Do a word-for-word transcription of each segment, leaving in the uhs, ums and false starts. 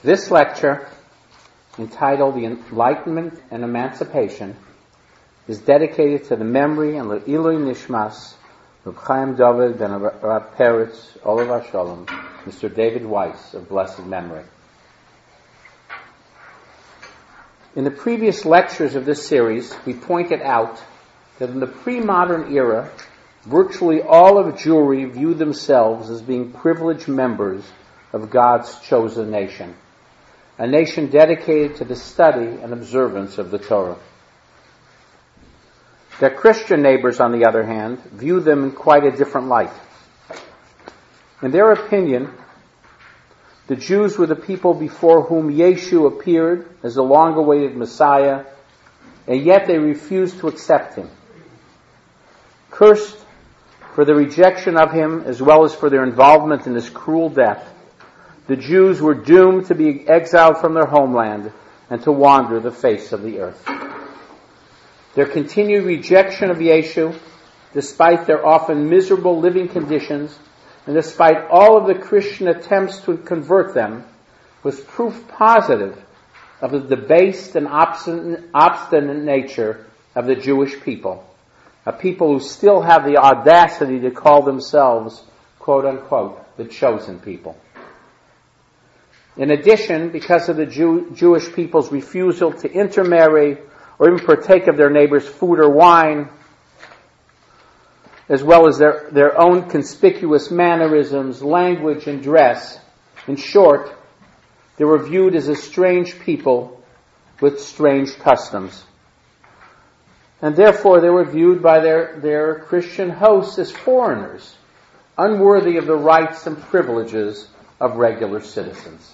This lecture, entitled The Enlightenment and Emancipation, is dedicated to the memory and Le'ilui Nishmas of Chaim David ben Rab Peretz, Olav Shalom, Mister David Weiss of blessed memory. In the previous lectures of this series, we pointed out that in the pre-modern era, virtually all of Jewry viewed themselves as being privileged members of God's chosen nation, a nation dedicated to the study and observance of the Torah. Their Christian neighbors, on the other hand, viewed them in quite a different light. In their opinion, the Jews were the people before whom Yeshu appeared as the long-awaited Messiah, and yet they refused to accept him. Cursed for the rejection of him as well as for their involvement in his cruel death, the Jews were doomed to be exiled from their homeland and to wander the face of the earth. Their continued rejection of Yeshu, despite their often miserable living conditions, and despite all of the Christian attempts to convert them, was proof positive of the debased and obstinate, obstinate nature of the Jewish people, a people who still have the audacity to call themselves, quote unquote, the chosen people. In addition, because of the Jew, Jewish people's refusal to intermarry or even partake of their neighbor's food or wine, as well as their, their own conspicuous mannerisms, language, and dress, in short, they were viewed as a strange people with strange customs. And therefore they were viewed by their, their Christian hosts as foreigners, unworthy of the rights and privileges of regular citizens.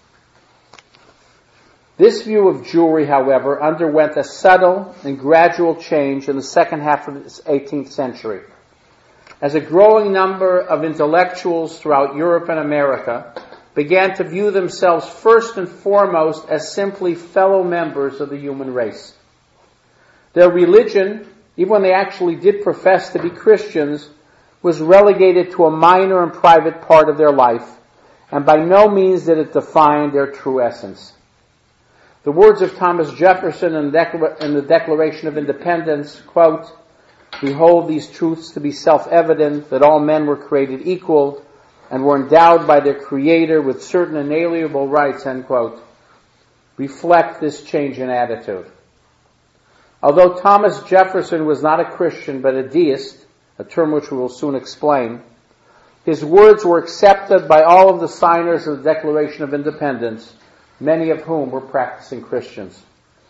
This view of Jewry, however, underwent a subtle and gradual change in the second half of the eighteenth century, as a growing number of intellectuals throughout Europe and America began to view themselves first and foremost as simply fellow members of the human race. Their religion, even when they actually did profess to be Christians, was relegated to a minor and private part of their life, and by no means did it define their true essence. The words of Thomas Jefferson in the Declaration of Independence, quote, "We hold these truths to be self-evident, that all men were created equal and were endowed by their Creator with certain inalienable rights," end quote, reflect this change in attitude. Although Thomas Jefferson was not a Christian but a deist, a term which we will soon explain, his words were accepted by all of the signers of the Declaration of Independence, many of whom were practicing Christians.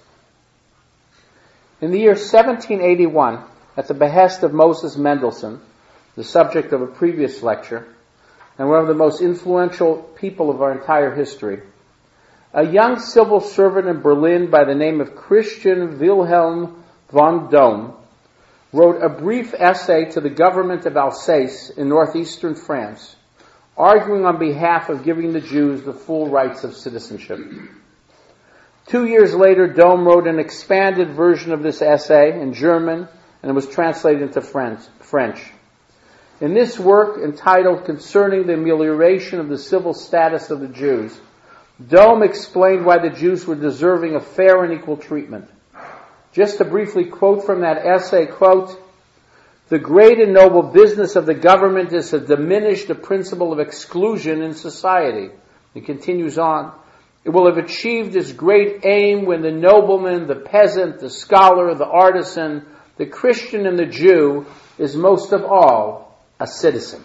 In the year seventeen eighty-one, at the behest of Moses Mendelssohn, the subject of a previous lecture, and one of the most influential people of our entire history, a young civil servant in Berlin by the name of Christian Wilhelm von Dohm wrote a brief essay to the government of Alsace in northeastern France, arguing on behalf of giving the Jews the full rights of citizenship. Two years later, Dohm wrote an expanded version of this essay in German, and it was translated into French. In this work, entitled Concerning the Amelioration of the Civil Status of the Jews, Dohm explained why the Jews were deserving of fair and equal treatment. Just to briefly quote from that essay, quote, "The great and noble business of the government is to diminish the principle of exclusion in society." It continues on. "It will have achieved its great aim when the nobleman, the peasant, the scholar, the artisan, the Christian, and the Jew is most of all a citizen."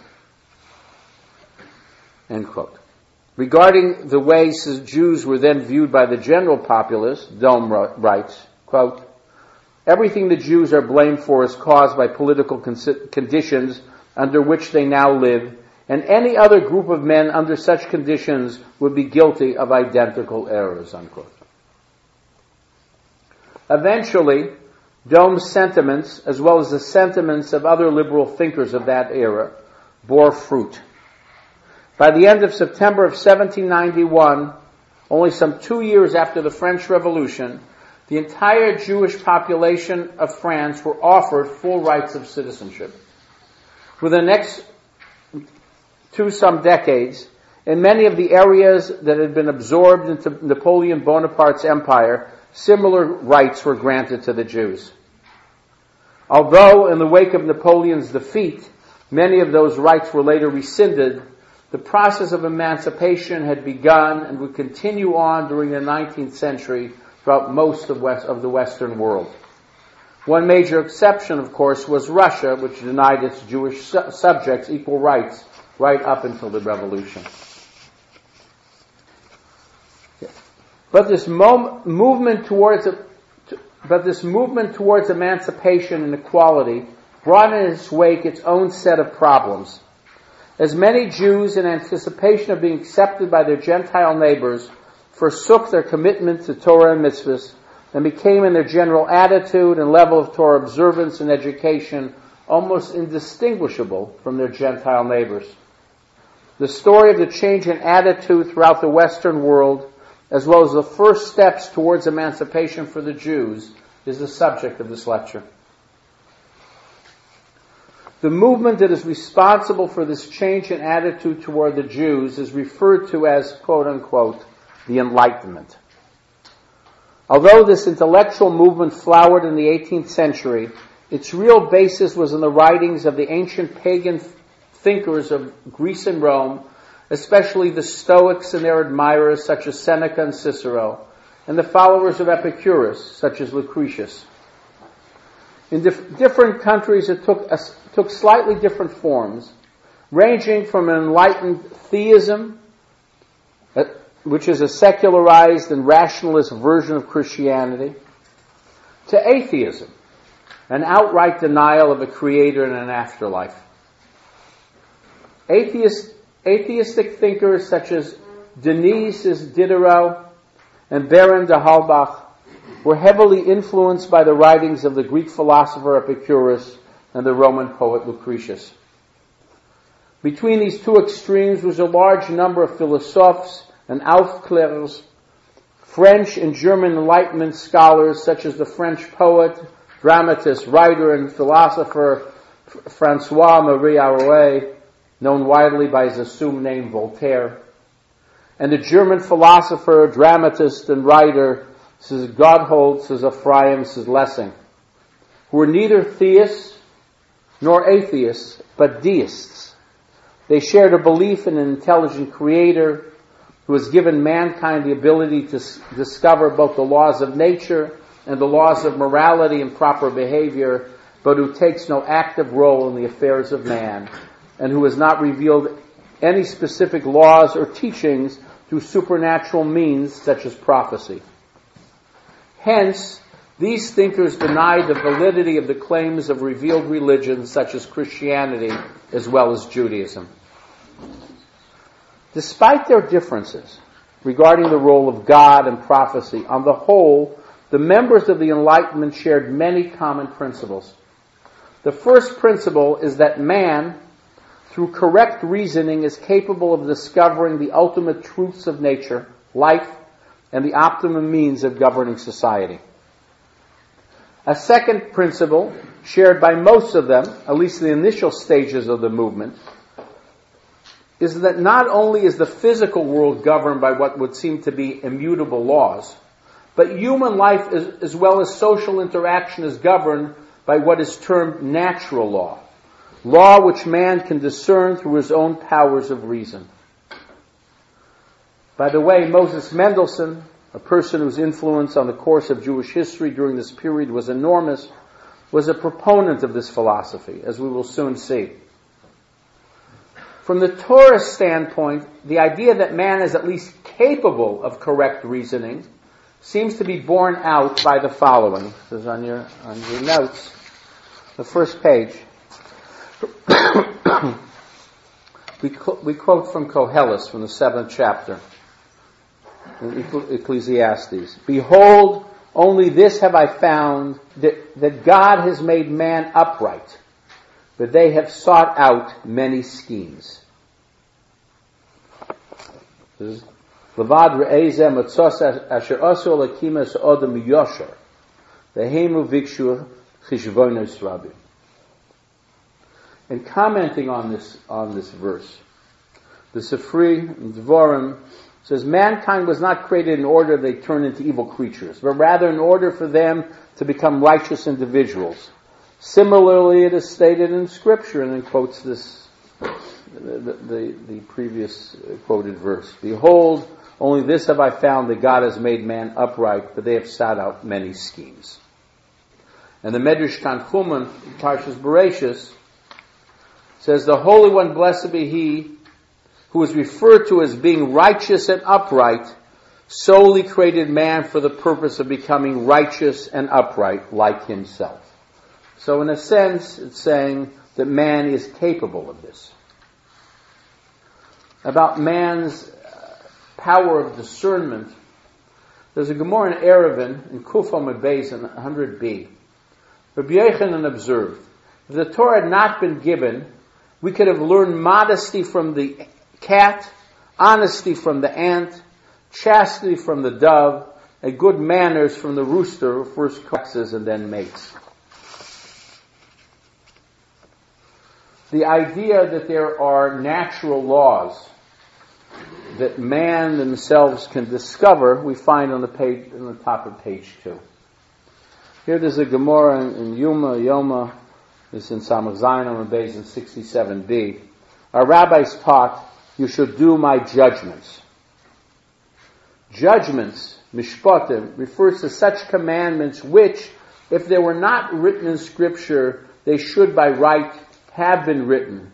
End quote. Regarding the ways the Jews were then viewed by the general populace, Dohm writes, quote, "Everything the Jews are blamed for is caused by political con- conditions under which they now live, and any other group of men under such conditions would be guilty of identical errors," unquote. Eventually, Dohm's sentiments, as well as the sentiments of other liberal thinkers of that era, bore fruit. By the end of September of seventeen ninety-one, only some two years after the French Revolution, the entire Jewish population of France were offered full rights of citizenship. For the next two some decades, In many of the areas that had been absorbed into Napoleon Bonaparte's empire, similar rights were granted to the Jews. Although, in the wake of Napoleon's defeat, many of those rights were later rescinded, the process of emancipation had begun and would continue on during the nineteenth century throughout most of, West, of the Western world. One major exception, of course, was Russia, which denied its Jewish su- subjects equal rights right up until the revolution. But this mo- movement towards a, to, but this movement towards emancipation and equality brought in its wake its own set of problems. As many Jews, in anticipation of being accepted by their Gentile neighbors, forsook their commitment to Torah and mitzvahs, and became in their general attitude and level of Torah observance and education almost indistinguishable from their Gentile neighbors. The story of the change in attitude throughout the Western world, as well as the first steps towards emancipation for the Jews, is the subject of this lecture. The movement that is responsible for this change in attitude toward the Jews is referred to as, quote unquote, the Enlightenment. Although this intellectual movement flowered in the eighteenth century, its real basis was in the writings of the ancient pagan thinkers of Greece and Rome, especially the Stoics and their admirers such as Seneca and Cicero, and the followers of Epicurus such as Lucretius. In dif- different countries it took, a, took slightly different forms, ranging from an enlightened theism, uh, which is a secularized and rationalist version of Christianity, to atheism, an outright denial of a creator and an afterlife. Atheist, atheistic thinkers such as Denis Diderot and Baron de Halbach were heavily influenced by the writings of the Greek philosopher Epicurus and the Roman poet Lucretius. Between these two extremes was a large number of philosophes and Aufklärers, French and German Enlightenment scholars such as the French poet, dramatist, writer, and philosopher François-Marie Arouet, known widely by his assumed name Voltaire, and the German philosopher, dramatist, and writer says Gotthold, says Ephraim, says Lessing, who were neither theists nor atheists, but deists. They shared a belief in an intelligent creator who has given mankind the ability to s- discover both the laws of nature and the laws of morality and proper behavior, but who takes no active role in the affairs of man, and who has not revealed any specific laws or teachings through supernatural means such as prophecy. Hence, these thinkers denied the validity of the claims of revealed religions such as Christianity as well as Judaism. Despite their differences regarding the role of God and prophecy, on the whole, the members of the Enlightenment shared many common principles. The first principle is that man, through correct reasoning, is capable of discovering the ultimate truths of nature, life, and the optimum means of governing society. A second principle, shared by most of them, at least in the initial stages of the movement, is that not only is the physical world governed by what would seem to be immutable laws, but human life is, as well as social interaction is governed by what is termed natural law, law which man can discern through his own powers of reason. By the way, Moses Mendelssohn, a person whose influence on the course of Jewish history during this period was enormous, was a proponent of this philosophy, as we will soon see. From the Torah standpoint, the idea that man is at least capable of correct reasoning seems to be borne out by the following. This is on your, on your notes, the first page. we, we quote from Koheles from the seventh chapter in Ecclesiastes. Behold, only this have I found, that, that God has made man upright, but they have sought out many schemes. This is Levad re'ezeh matzos asher osu lakimas odem yosher vehemu vikshu chishvonos rabim. In commenting on this on this verse, The Sifri, Dvorim, says mankind was not created in order they turn into evil creatures, but rather in order for them to become righteous individuals. Similarly, it is stated in Scripture, and then quotes this, the, the, the previous quoted verse. Behold, only this have I found, that God has made man upright, but they have sought out many schemes. And the Medrash Tanchumen, Parshas Bereshis, says, the Holy One, blessed be He, who is referred to as being righteous and upright, solely created man for the purpose of becoming righteous and upright like himself. So in a sense, it's saying that man is capable of this. About man's power of discernment, there's a Gemara in Eruvin, in Kuf Amud Beis, in one hundred b. Rabbi Yochanan observed, if the Torah had not been given, we could have learned modesty from the cat, honesty from the ant, chastity from the dove, and good manners from the rooster who first coaxes and then mates. The idea that there are natural laws that man themselves can discover, we find on the page, on the top of page two. Here there's a Gemara in, in Yuma, Yoma, it's in Samach Zayin Amud Beis in sixty-seven b. Our rabbis taught, you should do my judgments. Judgments, mishpatim, refers to such commandments which, if they were not written in Scripture, they should by right have been written.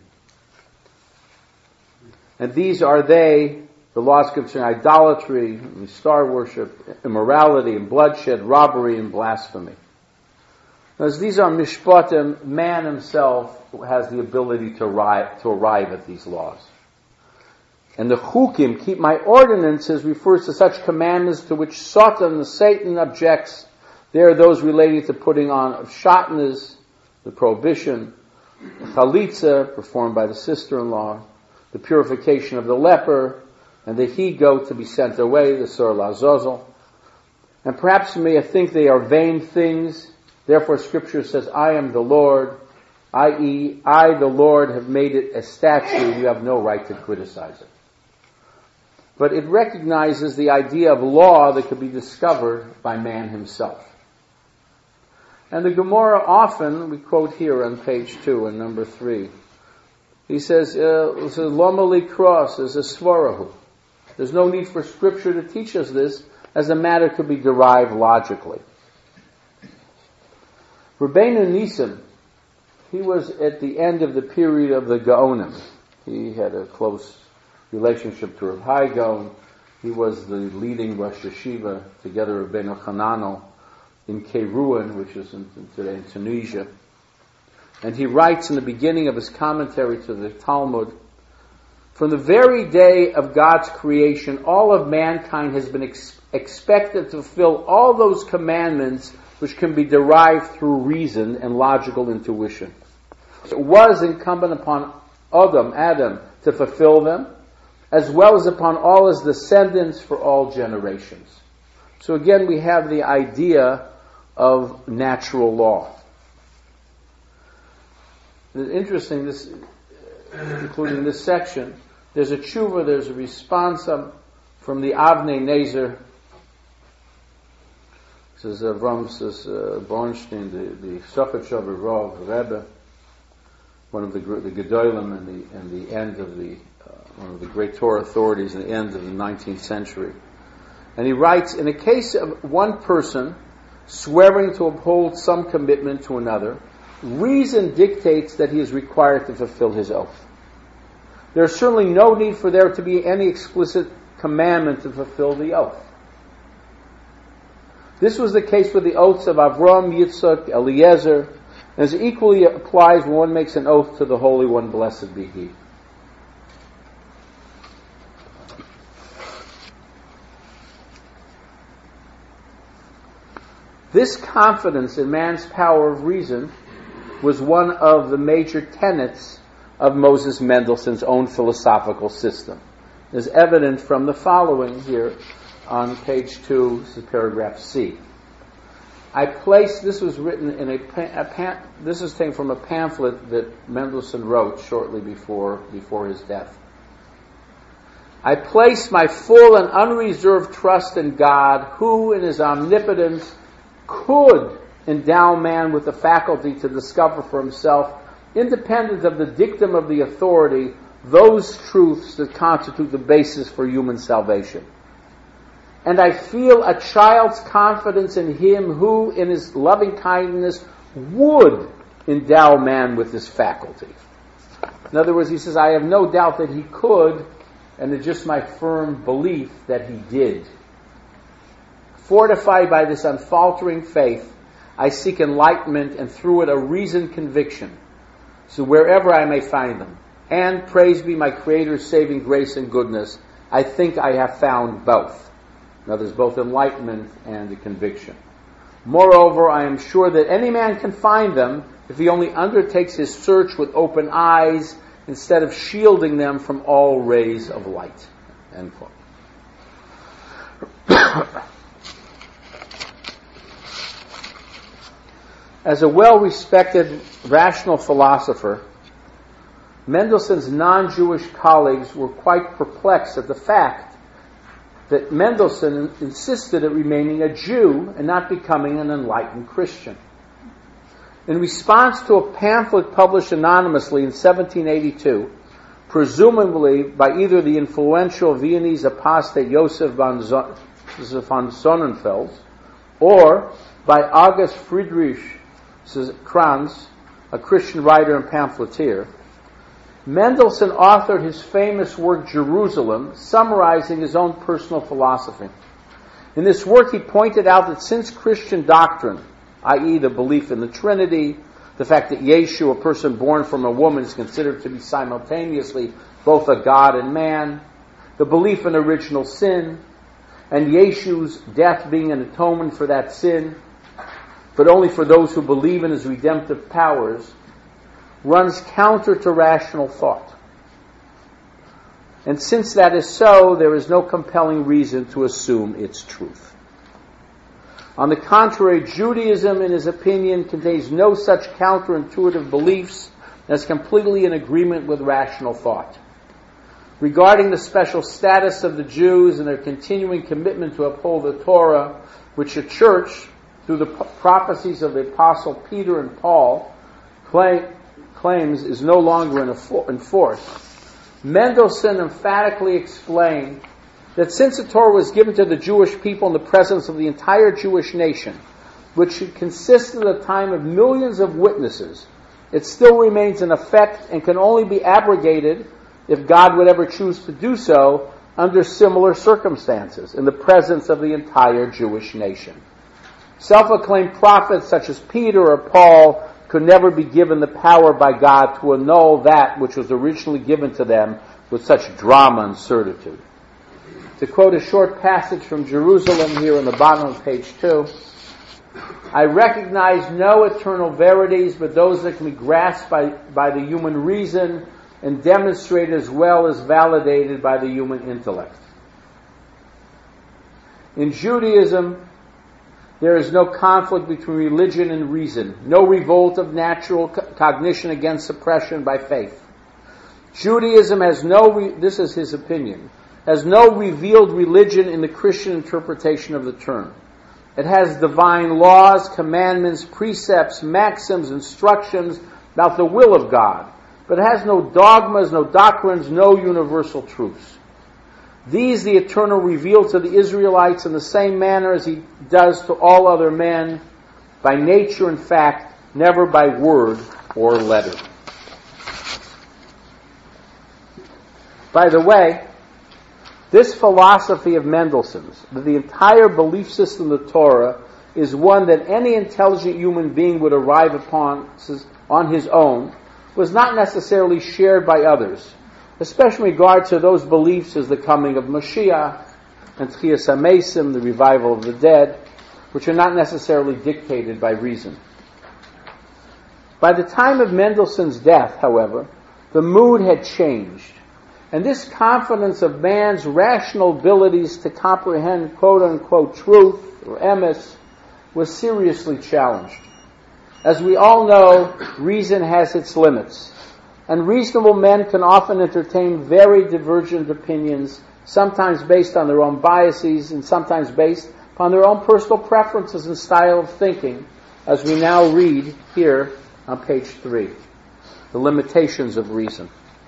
And these are they, the laws concerning idolatry, and star worship, immorality, and bloodshed, robbery, and blasphemy. As these are mishpatim, man himself has the ability to arrive, to arrive at these laws. And the chukim, keep my ordinances, refers to such commandments to which Satan, the Satan, objects. They are those relating to putting on of shatnez, the prohibition, the chalitza, performed by the sister-in-law, the purification of the leper, and the he-goat to be sent away, the sur lazozel. And perhaps you may think they are vain things. Therefore Scripture says, I am the Lord, that is, I, the Lord, have made it a statute. You have no right to criticize it. But it recognizes the idea of law that could be discovered by man himself. And the Gemara often, we quote here on page two and number three, he says, Loma likros is a svarahu. There's no need for Scripture to teach us this, as the matter could be derived logically. Rabbeinu Nisim, he was at the end of the period of the Gaonim. He had a close relationship to Rav Hai Gaon. He was the leading Rosh Yeshiva, together with Rabbeinu Hananel, in Keiruan, which is in, today in Tunisia. And he writes in the beginning of his commentary to the Talmud, from the very day of God's creation, all of mankind has been ex- expected to fulfill all those commandments which can be derived through reason and logical intuition. It was incumbent upon Adam, Adam, to fulfill them, as well as upon all his descendants for all generations. So again, we have the idea of natural law. It's interesting, this, including this section, there's a tshuva, there's a response from the Avnei Nezer. This is Avram, this is uh, Bornstein, the, the Sofetz Rov, Rebbe, one of the the Gedolim and the and the end of the uh, one of the great Torah authorities in the end of the nineteenth century. And he writes, in a case of one person swearing to uphold some commitment to another, reason dictates that he is required to fulfill his oath. There is certainly no need for there to be any explicit commandment to fulfill the oath. This was the case with the oaths of Avram, Yitzchak, Eliezer, and as equally applies when one makes an oath to the Holy One, blessed be He. This confidence in man's power of reason was one of the major tenets of Moses Mendelssohn's own philosophical system. It is evident from the following here on page two, this is paragraph C. I placed, this was written in a, a pan, this is taken from a pamphlet that Mendelssohn wrote shortly before, before his death. I place my full and unreserved trust in God, who in his omnipotence could endow man with the faculty to discover for himself, independent of the dictum of the authority, those truths that constitute the basis for human salvation. And I feel a child's confidence in him who, in his loving kindness, would endow man with this faculty. In other words, he says, I have no doubt that he could, and it's just my firm belief that he did. Fortified by this unfaltering faith, I seek enlightenment and through it a reasoned conviction, so wherever I may find them. And, praise be my Creator's saving grace and goodness, I think I have found both. Now there's both enlightenment and a conviction. Moreover, I am sure that any man can find them if he only undertakes his search with open eyes instead of shielding them from all rays of light. End quote. As a well-respected rational philosopher, Mendelssohn's non-Jewish colleagues were quite perplexed at the fact that Mendelssohn insisted at remaining a Jew and not becoming an enlightened Christian. In response to a pamphlet published anonymously in seventeen eighty-two, presumably by either the influential Viennese apostate Joseph von Sonnenfels or by August Friedrich Kranz, a Christian writer and pamphleteer, Mendelssohn authored his famous work Jerusalem, summarizing his own personal philosophy. In this work he pointed out that since Christian doctrine, that is the belief in the Trinity, the fact that Yeshu, a person born from a woman, is considered to be simultaneously both a God and man, the belief in original sin, and Yeshu's death being an atonement for that sin, but only for those who believe in his redemptive powers, runs counter to rational thought. And since that is so, there is no compelling reason to assume its truth. On the contrary, Judaism, in his opinion, contains no such counterintuitive beliefs as completely in agreement with rational thought. Regarding the special status of the Jews and their continuing commitment to uphold the Torah, which the church, through the prophecies of the Apostle Peter and Paul, claim, claims is no longer in force, Mendelssohn emphatically explained that since the Torah was given to the Jewish people in the presence of the entire Jewish nation, which consisted at the time of millions of witnesses, it still remains in effect and can only be abrogated, if God would ever choose to do so, under similar circumstances, in the presence of the entire Jewish nation. Self-acclaimed prophets such as Peter or Paul could never be given the power by God to annul that which was originally given to them with such drama and certitude. To quote a short passage from Jerusalem here on the bottom of page two, I recognize no eternal verities but those that can be grasped by, by the human reason and demonstrated as well as validated by the human intellect. In Judaism, there is no conflict between religion and reason, no revolt of natural co- cognition against suppression by faith. Judaism has no, re- this is his opinion, has no revealed religion in the Christian interpretation of the term. It has divine laws, commandments, precepts, maxims, instructions about the will of God, but it has no dogmas, no doctrines, no universal truths. These the Eternal revealed to the Israelites in the same manner as he does to all other men, by nature and fact, never by word or letter. By the way, this philosophy of Mendelssohn's, that the entire belief system of the Torah is one that any intelligent human being would arrive upon on his own, was not necessarily shared by others, especially in regard to those beliefs as the coming of Mashiach and Tchias HaMesim, the revival of the dead, which are not necessarily dictated by reason. By the time of Mendelssohn's death, however, the mood had changed, and this confidence of man's rational abilities to comprehend quote-unquote truth, or emes, was seriously challenged. As we all know, reason has its limits, and reasonable men can often entertain very divergent opinions sometimes based on their own biases and sometimes based upon their own personal preferences and style of thinking, as we now read here on page three, the limitations of reason.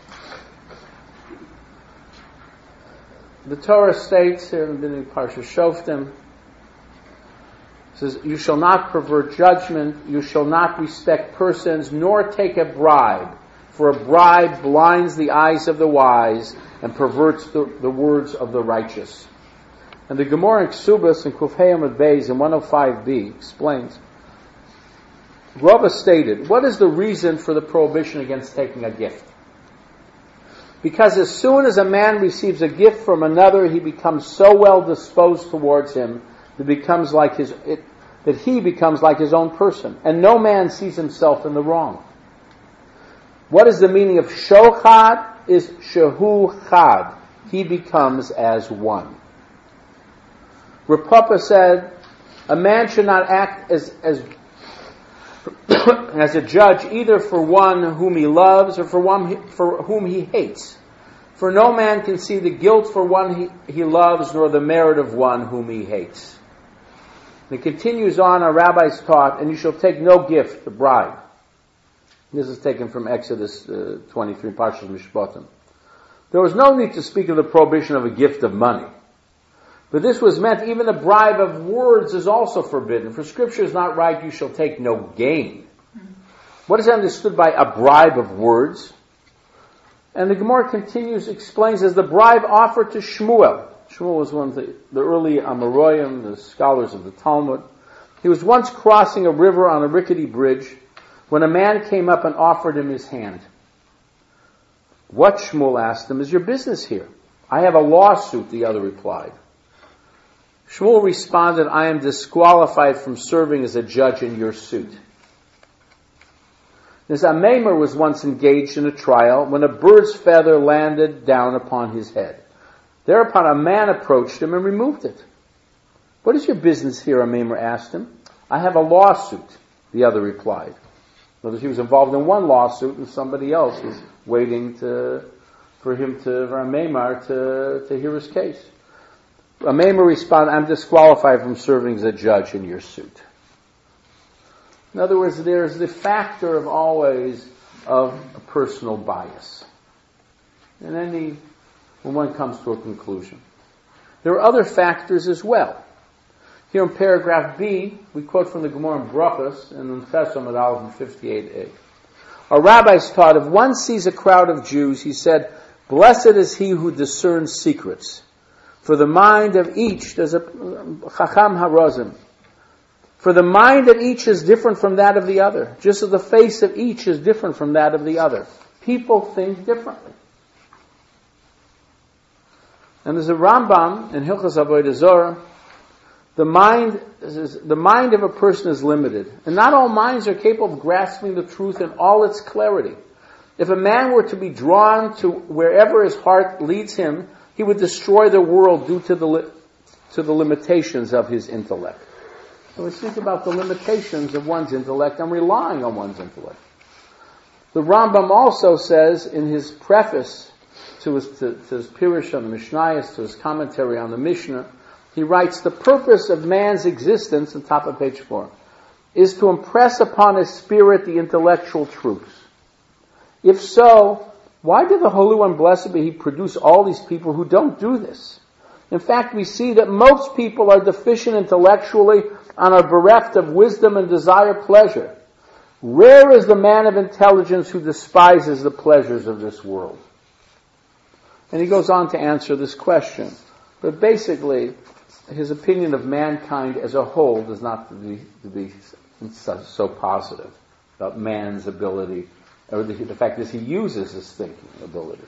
The Torah states here in the beginning of Parsha Shoftim, says, "You shall not pervert judgment, you shall not respect persons, nor take a bribe, for a bribe blinds the eyes of the wise and perverts the, the words of the righteous." And the Gemara in Ksubas in Kufheyam at Beis in one oh five b explains, Rava stated, what is the reason for the prohibition against taking a gift? Because as soon as a man receives a gift from another, he becomes so well disposed towards him that becomes like his it, that he becomes like his own person, and no man sees himself in the wrong. What is the meaning of shochad? Is shehu chad. He becomes as one. Rav Papa said, a man should not act as as as a judge either for one whom he loves or for one for whom he hates. For no man can see the guilt for one he, he loves nor the merit of one whom he hates. And it continues on, our rabbis taught, and you shall take no gift, the bribe. This is taken from Exodus uh, twenty-three, Parshas Mishpatim. There was no need to speak of the prohibition of a gift of money. But this was meant, even the bribe of words is also forbidden. For Scripture is not right, you shall take no gain. What is understood by a bribe of words? And the Gemara continues, explains, as the bribe offered to Shmuel. Shmuel was one of the, the early Amoraim, the scholars of the Talmud. He was once crossing a river on a rickety bridge when a man came up and offered him his hand. What, Shmuel asked him, is your business here? I have a lawsuit, the other replied. Shmuel responded, I am disqualified from serving as a judge in your suit. This Ameimer was once engaged in a trial when a bird's feather landed down upon his head. Thereupon a man approached him and removed it. What is your business here? Ameimer asked him. I have a lawsuit, the other replied. In other words, he was involved in one lawsuit and somebody else was waiting to, for him to, for Ameimer to, to hear his case. Ameimer responded, I'm disqualified from serving as a judge in your suit. In other words, there's the factor of always of a personal bias. And any, when one comes to a conclusion. There are other factors as well. Here in paragraph B, we quote from the Gemara in Brachos and in Chesam at Aleph fifty-eight a. Our rabbis taught, if one sees a crowd of Jews, he said, blessed is he who discerns secrets. For the mind of each, there's a Chacham HaRozim. For the mind of each is different from that of the other. Just as the face of each is different from that of the other. People think differently. And there's a Rambam in Hilchos Avodah Zarah. The mind, the mind of a person is limited. And not all minds are capable of grasping the truth in all its clarity. If a man were to be drawn to wherever his heart leads him, he would destroy the world due to the li- to the limitations of his intellect. So we think about the limitations of one's intellect and relying on one's intellect. The Rambam also says in his preface to his, to, to his Pirush on the Mishnayos, to his commentary on the Mishnah, he writes, the purpose of man's existence, on top of page four, is to impress upon his spirit the intellectual truths. If so, why did the Holy One, blessed be He, produce all these people who don't do this? In fact, we see that most people are deficient intellectually and are bereft of wisdom and desire pleasure. Rare is the man of intelligence who despises the pleasures of this world. And he goes on to answer this question. But basically, his opinion of mankind as a whole does not to be, to be so, so positive about man's ability, or the, the fact that he uses his thinking ability.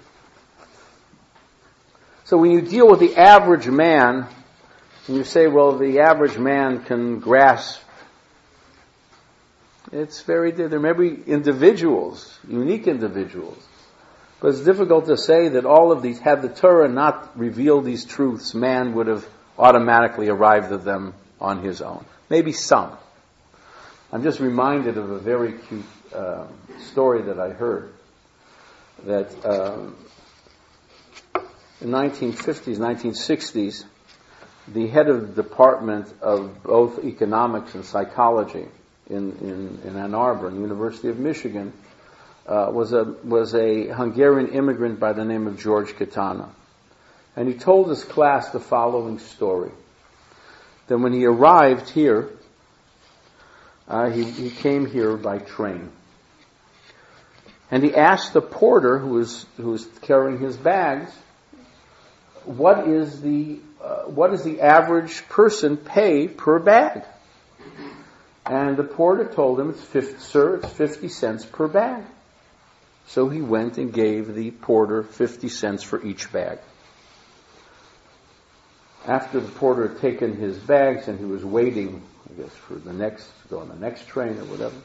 So when you deal with the average man, and you say, well, the average man can grasp, it's very, there may be individuals, unique individuals, but it's difficult to say that all of these, had the Torah not revealed these truths, man would have automatically arrived at them on his own. Maybe some. I'm just reminded of a very cute uh, story that I heard, that um, in nineteen fifties, nineteen sixties, the head of the department of both economics and psychology in, in, in Ann Arbor, in the University of Michigan, uh, was a was a Hungarian immigrant by the name of George Katana. And he told his class the following story. That when he arrived here, uh, he, he came here by train. And he asked the porter who was who was carrying his bags, what is the uh, what does the average person pay per bag? And the porter told him, it's fifty, sir, it's fifty cents per bag. So he went and gave the porter fifty cents for each bag. After the porter had taken his bags and he was waiting, I guess, for the next, to go on the next train or whatever,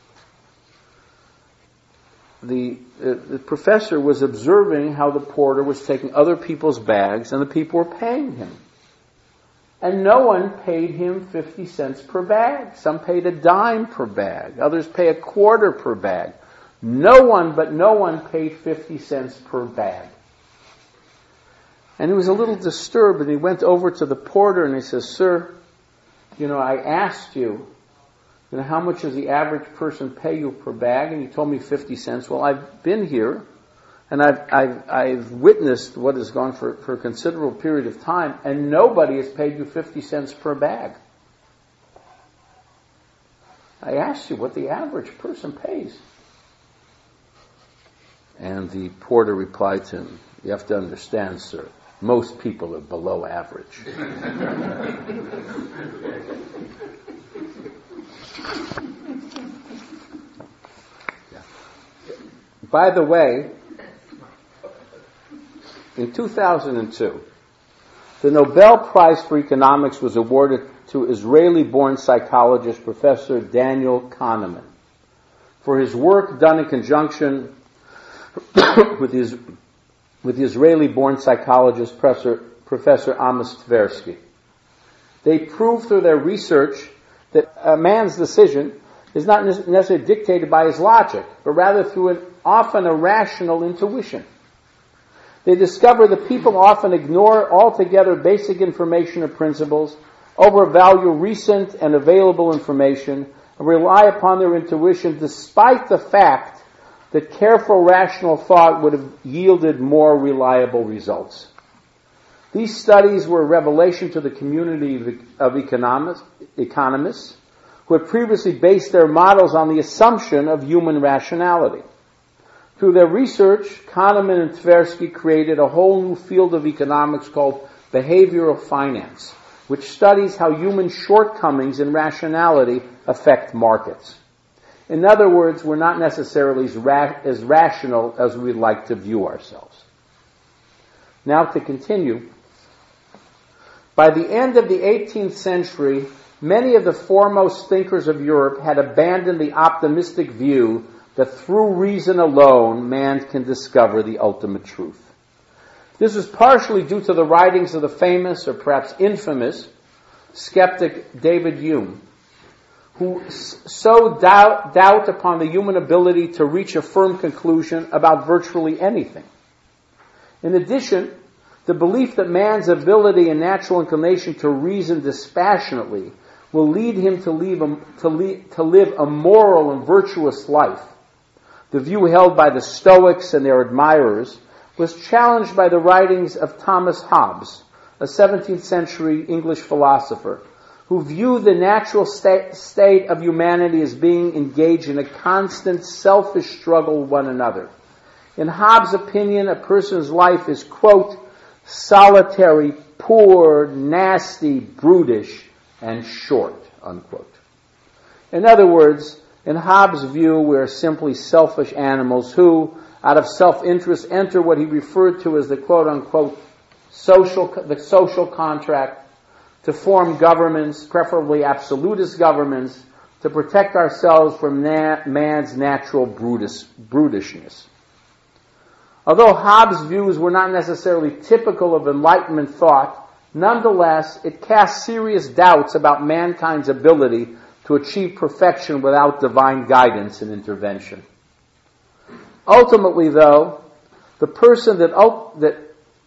the, uh, the professor was observing how the porter was taking other people's bags and the people were paying him. And no one paid him fifty cents per bag. Some paid a dime per bag. Others pay a quarter per bag. No one, but no one paid fifty cents per bag. And he was a little disturbed, and he went over to the porter and he says, sir, you know, I asked you, you know, how much does the average person pay you per bag? And you told me fifty cents. Well, I've been here, and I've, I've, I've witnessed what has gone for, for a considerable period of time, and nobody has paid you fifty cents per bag. I asked you what the average person pays. And the porter replied to him, you have to understand, sir, most people are below average. Yeah. By the way, in two thousand two, the Nobel Prize for Economics was awarded to Israeli-born psychologist Professor Daniel Kahneman for his work done in conjunction with his with the Israeli-born psychologist Professor, Professor Amos Tversky. They proved through their research that a man's decision is not necessarily dictated by his logic, but rather through an often irrational intuition. They discover that people often ignore altogether basic information or principles, overvalue recent and available information, and rely upon their intuition despite the fact that careful rational thought would have yielded more reliable results. These studies were a revelation to the community of economists, economists who had previously based their models on the assumption of human rationality. Through their research, Kahneman and Tversky created a whole new field of economics called behavioral finance, which studies how human shortcomings in rationality affect markets. In other words, we're not necessarily as, ra- as rational as we'd like to view ourselves. Now to continue. By the end of the eighteenth century, many of the foremost thinkers of Europe had abandoned the optimistic view that through reason alone man can discover the ultimate truth. This was partially due to the writings of the famous, or perhaps infamous, skeptic David Hume, who sowed doubt, doubt upon the human ability to reach a firm conclusion about virtually anything. In addition, the belief that man's ability and natural inclination to reason dispassionately will lead him to, leave a, to, lead, to live a moral and virtuous life, the view held by the Stoics and their admirers, was challenged by the writings of Thomas Hobbes, a seventeenth century English philosopher, who viewed the natural sta- state of humanity as being engaged in a constant selfish struggle with one another. In Hobbes' opinion, a person's life is, quote, solitary, poor, nasty, brutish, and short, unquote. In other words, in Hobbes' view, we are simply selfish animals who, out of self-interest, enter what he referred to as the quote-unquote social, the social contract, to form governments, preferably absolutist governments, to protect ourselves from na- man's natural brutis- brutishness. Although Hobbes' views were not necessarily typical of Enlightenment thought, nonetheless, it cast serious doubts about mankind's ability to achieve perfection without divine guidance and intervention. Ultimately, though, the person that, that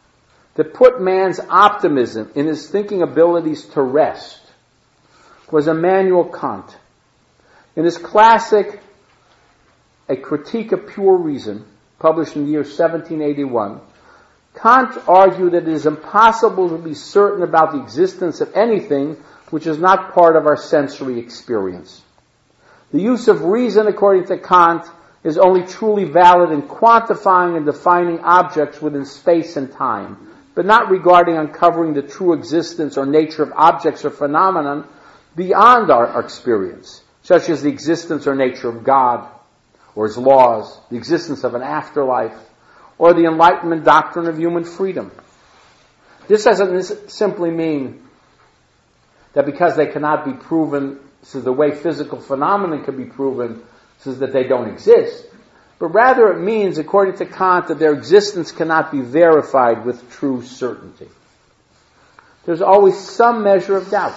that put man's optimism in his thinking abilities to rest was Immanuel Kant. In his classic, A Critique of Pure Reason, published in the year seventeen eighty-one, Kant argued that it is impossible to be certain about the existence of anything which is not part of our sensory experience. The use of reason, according to Kant, is only truly valid in quantifying and defining objects within space and time, but not regarding uncovering the true existence or nature of objects or phenomenon beyond our, our experience, such as the existence or nature of God, or his laws, the existence of an afterlife, or the Enlightenment doctrine of human freedom. This doesn't simply mean that because they cannot be proven, so the way physical phenomena can be proven, so that they don't exist, but rather it means, according to Kant, that their existence cannot be verified with true certainty. There's always some measure of doubt.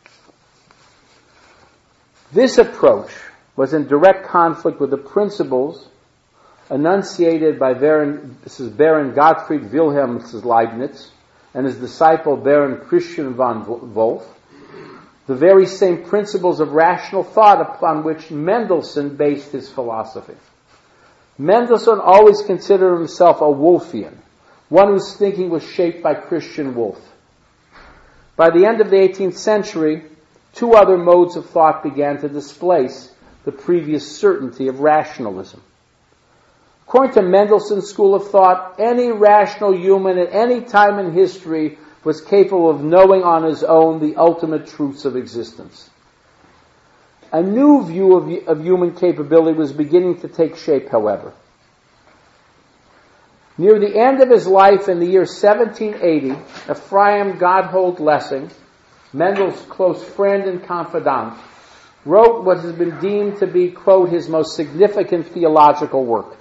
This approach was in direct conflict with the principles enunciated by Baron, this is Baron Gottfried Wilhelm Leibniz and his disciple Baron Christian von Wolff, the very same principles of rational thought upon which Mendelssohn based his philosophy. Mendelssohn always considered himself a Wolffian, one whose thinking was shaped by Christian Wolff. By the end of the eighteenth century, two other modes of thought began to displace the previous certainty of rationalism. According to Mendelssohn's school of thought, any rational human at any time in history was capable of knowing on his own the ultimate truths of existence. A new view of, of human capability was beginning to take shape, however. Near the end of his life in the year seventeen eighty, Ephraim Gotthold Lessing, Mendel's close friend and confidant, wrote what has been deemed to be, quote, his most significant theological work.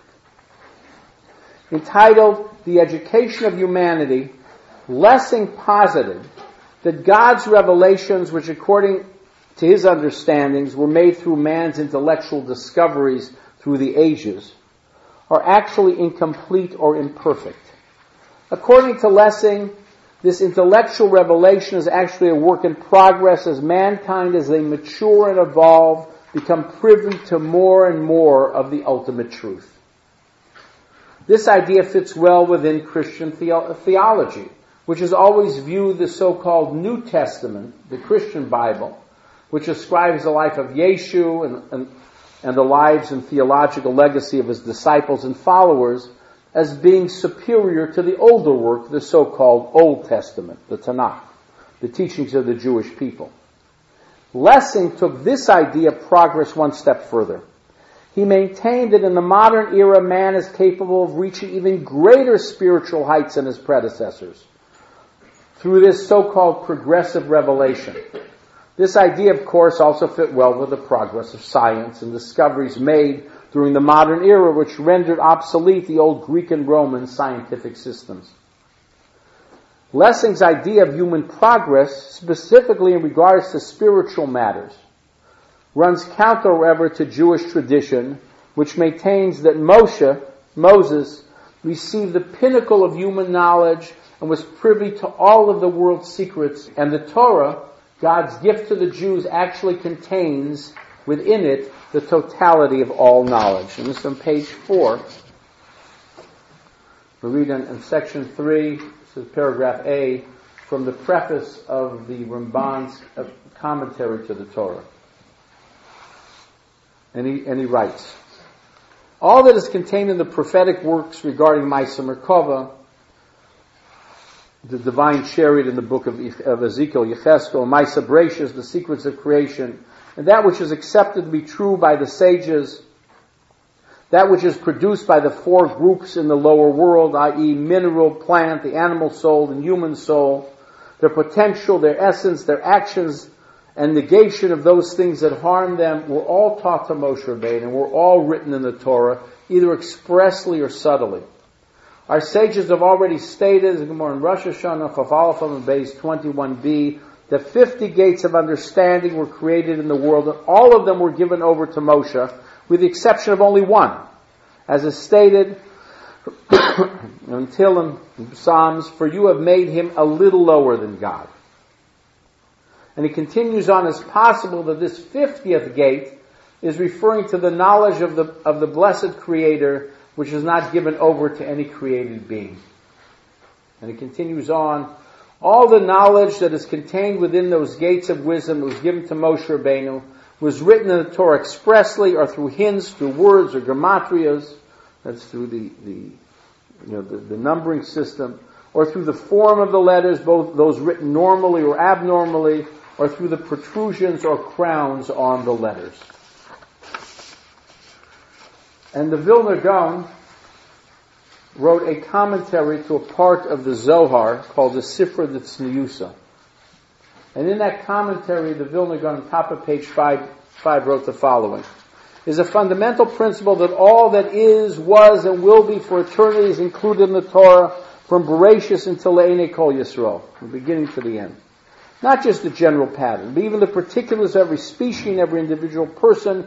Entitled The Education of Humanity, Lessing posited that God's revelations, which according to his understandings were made through man's intellectual discoveries through the ages, are actually incomplete or imperfect. According to Lessing, this intellectual revelation is actually a work in progress as mankind, as they mature and evolve, become privy to more and more of the ultimate truth. This idea fits well within Christian the- theology, which has always viewed the so-called New Testament, the Christian Bible, which ascribes the life of Yeshu and, and, and the lives and theological legacy of his disciples and followers as being superior to the older work, the so-called Old Testament, the Tanakh, the teachings of the Jewish people. Lessing took this idea of progress one step further. He maintained that in the modern era, man is capable of reaching even greater spiritual heights than his predecessors through this so-called progressive revelation. This idea, of course, also fit well with the progress of science and discoveries made during the modern era, which rendered obsolete the old Greek and Roman scientific systems. Lessing's idea of human progress, specifically in regards to spiritual matters, runs counter, however, to Jewish tradition, which maintains that Moshe, Moses, received the pinnacle of human knowledge and was privy to all of the world's secrets, and the Torah, God's gift to the Jews, actually contains within it the totality of all knowledge. And this is on page four. We read in, in section three, this is paragraph A, from the preface of the Ramban's uh, commentary to the Torah. And he, and he writes, all that is contained in the prophetic works regarding Ma'aseh Merkava, the divine chariot in the book of, of Ezekiel, Yechezkel, Ma'aseh Bereishis, the secrets of creation, and that which is accepted to be true by the sages, that which is produced by the four groups in the lower world, that is mineral, plant, the animal soul, and human soul, their potential, their essence, their actions, and negation of those things that harm them, were all taught to Moshe Rabbeinu and were all written in the Torah, either expressly or subtly. Our sages have already stated, as more in Rosh Hashanah, Chaf Aleph and Beis twenty-one b, that fifty gates of understanding were created in the world, and all of them were given over to Moshe, with the exception of only one. As is stated, in Tehillim, in Psalms, for you have made him a little lower than God. And he continues on, it's possible that this fiftieth gate is referring to the knowledge of the, of the blessed Creator, which is not given over to any created being. And he continues on, all the knowledge that is contained within those gates of wisdom that was given to Moshe Rabbeinu was written in the Torah expressly, or through hints, through words, or gematrias. That's through the, the you know, the, the numbering system, or through the form of the letters, both those written normally or abnormally, or through the protrusions or crowns on the letters. And the Vilna Gaon wrote a commentary to a part of the Zohar called the Sifra Tzniusa. And in that commentary, the Vilna Gaon, on top of page five, five, wrote the following. Is a fundamental principle that all that is, was, and will be for eternity is included in the Torah from Bereshis until Le'enei Kol Yisrael, from the beginning to the end. Not just the general pattern, but even the particulars of every species and every individual person,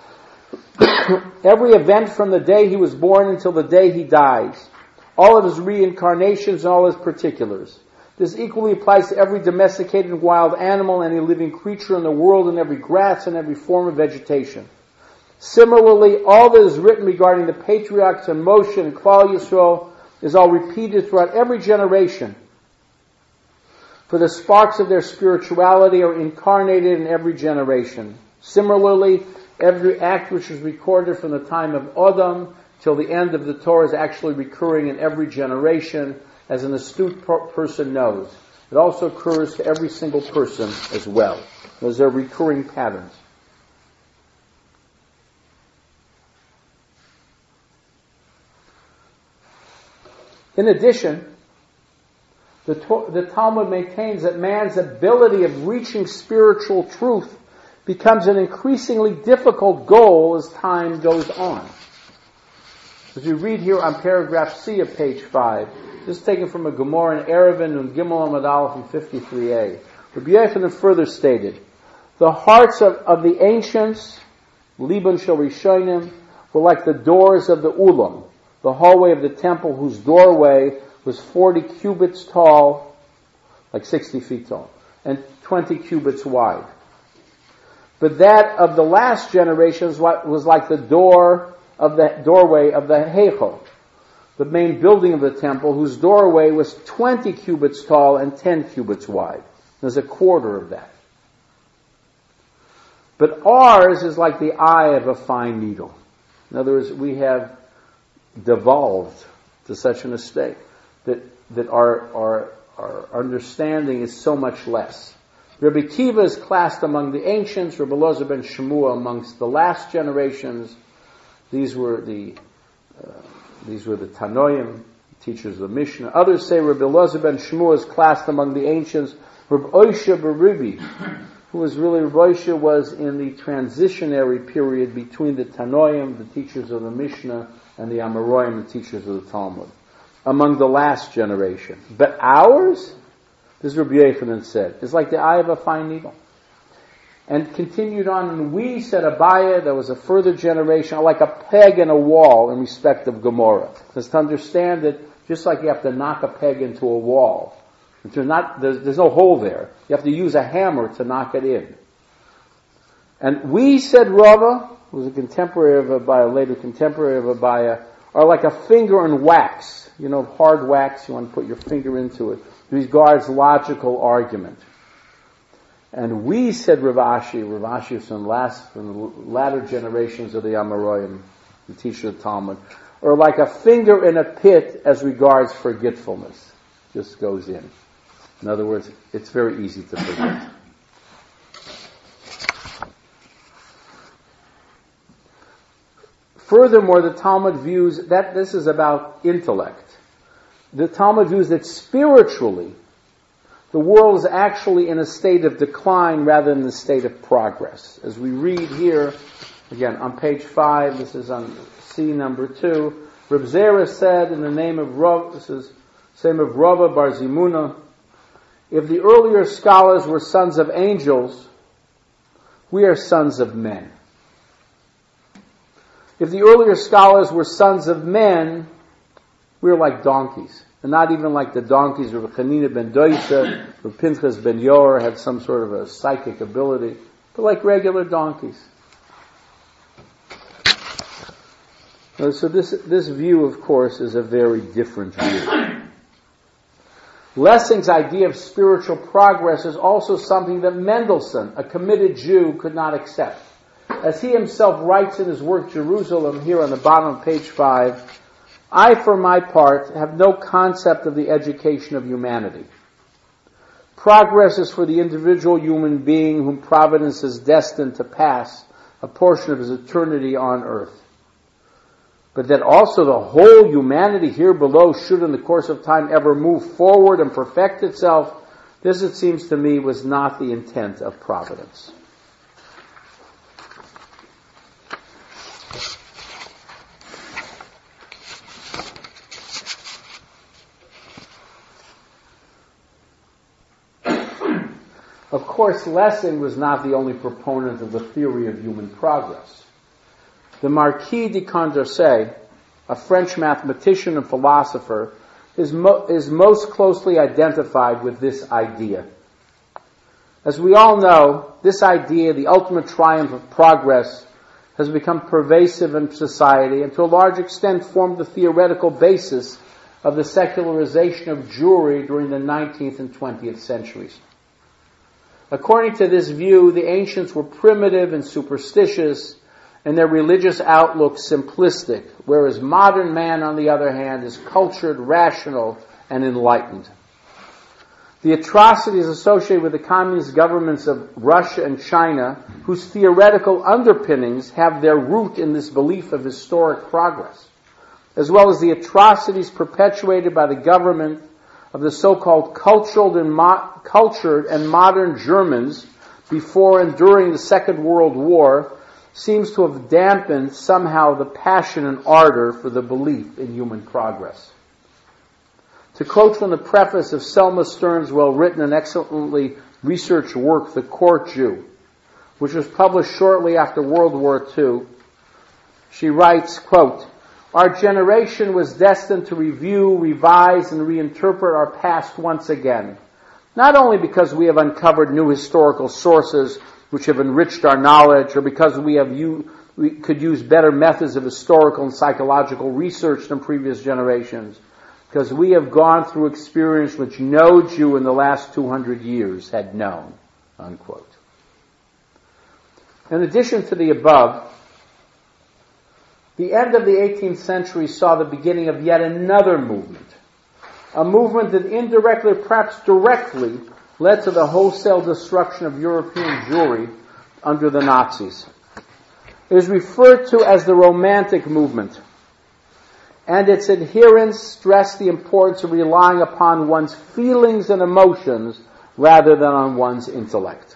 every event from the day he was born until the day he dies, all of his reincarnations and all his particulars. This equally applies to every domesticated wild animal, any living creature in the world, and every grass and every form of vegetation. Similarly, all that is written regarding the patriarchs and Moshe and Klal Yisrael is all repeated throughout every generation. For the sparks of their spirituality are incarnated in every generation. Similarly, every act which is recorded from the time of Adam till the end of the Torah is actually recurring in every generation, as an astute per- person knows. It also occurs to every single person as well. Those are recurring patterns. In addition, the, the Talmud maintains that man's ability of reaching spiritual truth becomes an increasingly difficult goal as time goes on. As we read here on paragraph C of page five, this is taken from a Gemara in Eruvin and Gimel Amud Aleph from fifty-three A. Rabbi Yochanan further stated, the hearts of, of the ancients, Liban Shel Rishonim, were like the doors of the Ulam, the hallway of the temple, whose doorway was forty cubits tall, like sixty feet tall, and twenty cubits wide. But that of the last generations was like the door of the doorway of the Heichal, the main building of the temple, whose doorway was twenty cubits tall and ten cubits wide. There's a quarter of that. But ours is like the eye of a fine needle. In other words, we have devolved to such an estate that that our our our understanding is so much less. Rabbi Kiva is classed among the ancients, Rabbi Elazar ben Shemua amongst the last generations. These were the uh, these were the Tanoim, teachers of the Mishnah. Others say Rabbi Elazar ben Shemua is classed among the ancients. Rabbi Oisha Beribi, who was really, Rabbi Oisha was in the transitionary period between the Tanoim, the teachers of the Mishnah, and the Amoraim, the teachers of the Talmud, among the last generation. But ours, this Rabbi Yochanan said, is like the eye of a fine needle. And continued on, and we, said Abaya, there was a further generation, are like a peg in a wall in respect of Gomorrah. Because to understand that, just like you have to knock a peg into a wall, if there's, not, there's, there's no hole there, you have to use a hammer to knock it in. And we, said Rava, who was a contemporary of Abaya, later contemporary of Abaya, are like a finger in wax. You know, hard wax, you want to put your finger into it. Regards logical argument. And we, said Rav Ashi, Rav Ashi from the last, from the latter generations of the Amoraim, the teacher of the Talmud, are like a finger in a pit as regards forgetfulness. Just goes in. In other words, it's very easy to forget. Furthermore, the Talmud views that this is about intellect. The Talmud views that spiritually, the world is actually in a state of decline rather than a state of progress. As we read here, again, on page five, this is on C number two, Reb Zera said in the name of Rav, this is the name of Rava Bar Zimuna, if the earlier scholars were sons of angels, we are sons of men. If the earlier scholars were sons of men, we're like donkeys. And not even like the donkeys of Chanina ben Doisa, or Pinchas ben Yor had some sort of a psychic ability, but like regular donkeys. So this, this view, of course, is a very different view. Lessing's idea of spiritual progress is also something that Mendelssohn, a committed Jew, could not accept. As he himself writes in his work Jerusalem, here on the bottom of page five, I, for my part, have no concept of the education of humanity. Progress is for the individual human being whom Providence is destined to pass a portion of his eternity on earth. But that also the whole humanity here below should in the course of time ever move forward and perfect itself, this, it seems to me, was not the intent of Providence. Of course, Lessing was not the only proponent of the theory of human progress. The Marquis de Condorcet, a French mathematician and philosopher, is, mo- is most closely identified with this idea. As we all know, this idea, the ultimate triumph of progress, has become pervasive in society and to a large extent formed the theoretical basis of the secularization of Jewry during the nineteenth and twentieth centuries. According to this view, the ancients were primitive and superstitious, and their religious outlook simplistic, whereas modern man, on the other hand, is cultured, rational, and enlightened. The atrocities associated with the communist governments of Russia and China, whose theoretical underpinnings have their root in this belief of historic progress, as well as the atrocities perpetuated by the government of the so-called cultured and, mo- cultured and modern Germans before and during the Second World War, seems to have dampened somehow the passion and ardor for the belief in human progress. To quote from the preface of Selma Stern's well-written and excellently researched work, The Court Jew, which was published shortly after World War Two, she writes, quote, "Our generation was destined to review, revise, and reinterpret our past once again, not only because we have uncovered new historical sources which have enriched our knowledge, or because we have u- we could use better methods of historical and psychological research than previous generations, because we have gone through experience which no Jew in the last two hundred years had known," unquote. In addition to the above, the end of the eighteenth century saw the beginning of yet another movement, a movement that indirectly, perhaps directly, led to the wholesale destruction of European Jewry under the Nazis. It is referred to as the Romantic movement, and its adherents stressed the importance of relying upon one's feelings and emotions rather than on one's intellect.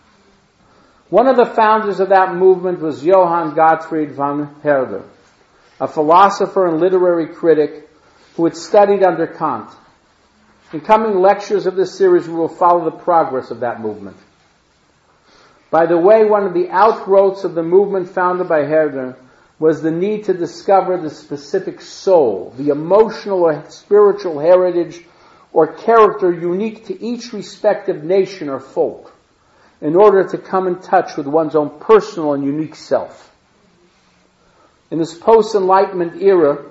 One of the founders of that movement was Johann Gottfried von Herder, a philosopher and literary critic who had studied under Kant. In coming lectures of this series, we will follow the progress of that movement. By the way, one of the outgrowths of the movement founded by Herder was the need to discover the specific soul, the emotional or spiritual heritage or character unique to each respective nation or folk, in order to come in touch with one's own personal and unique self. In this post-Enlightenment era,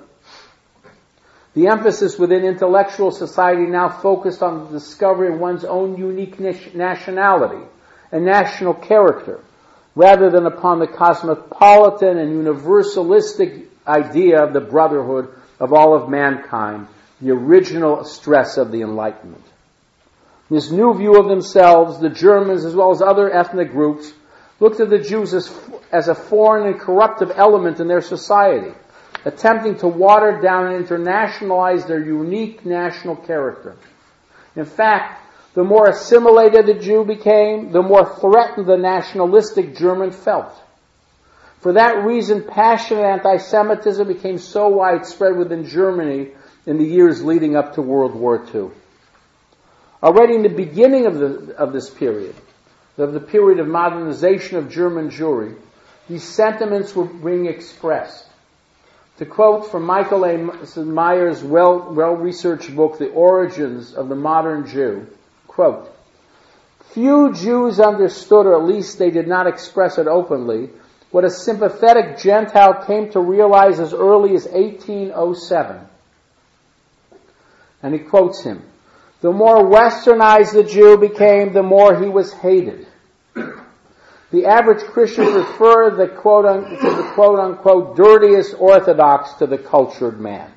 the emphasis within intellectual society now focused on the discovery of one's own unique nationality and national character, rather than upon the cosmopolitan and universalistic idea of the brotherhood of all of mankind, the original stress of the Enlightenment. This new view of themselves, the Germans as well as other ethnic groups, looked at the Jews as, as a foreign and corruptive element in their society, attempting to water down and internationalize their unique national character. In fact, the more assimilated the Jew became, the more threatened the nationalistic German felt. For that reason, passionate anti-Semitism became so widespread within Germany in the years leading up to World War Two. Already in the beginning of, the, of this period, of the period of modernization of German Jewry, these sentiments were being expressed. To quote from Michael A. Meyer's well, well-researched book, The Origins of the Modern Jew, quote, few Jews understood, or at least they did not express it openly, what a sympathetic Gentile came to realize as early as eighteen oh seven. And he quotes him, the more westernized the Jew became, the more he was hated. The average Christian preferred the quote un, to the quote unquote dirtiest Orthodox to the cultured man.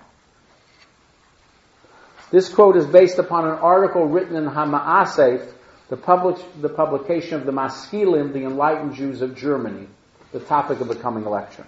This quote is based upon an article written in Hama'asef, the, public, the publication of the Maskilim, the enlightened Jews of Germany, the topic of the coming lecture.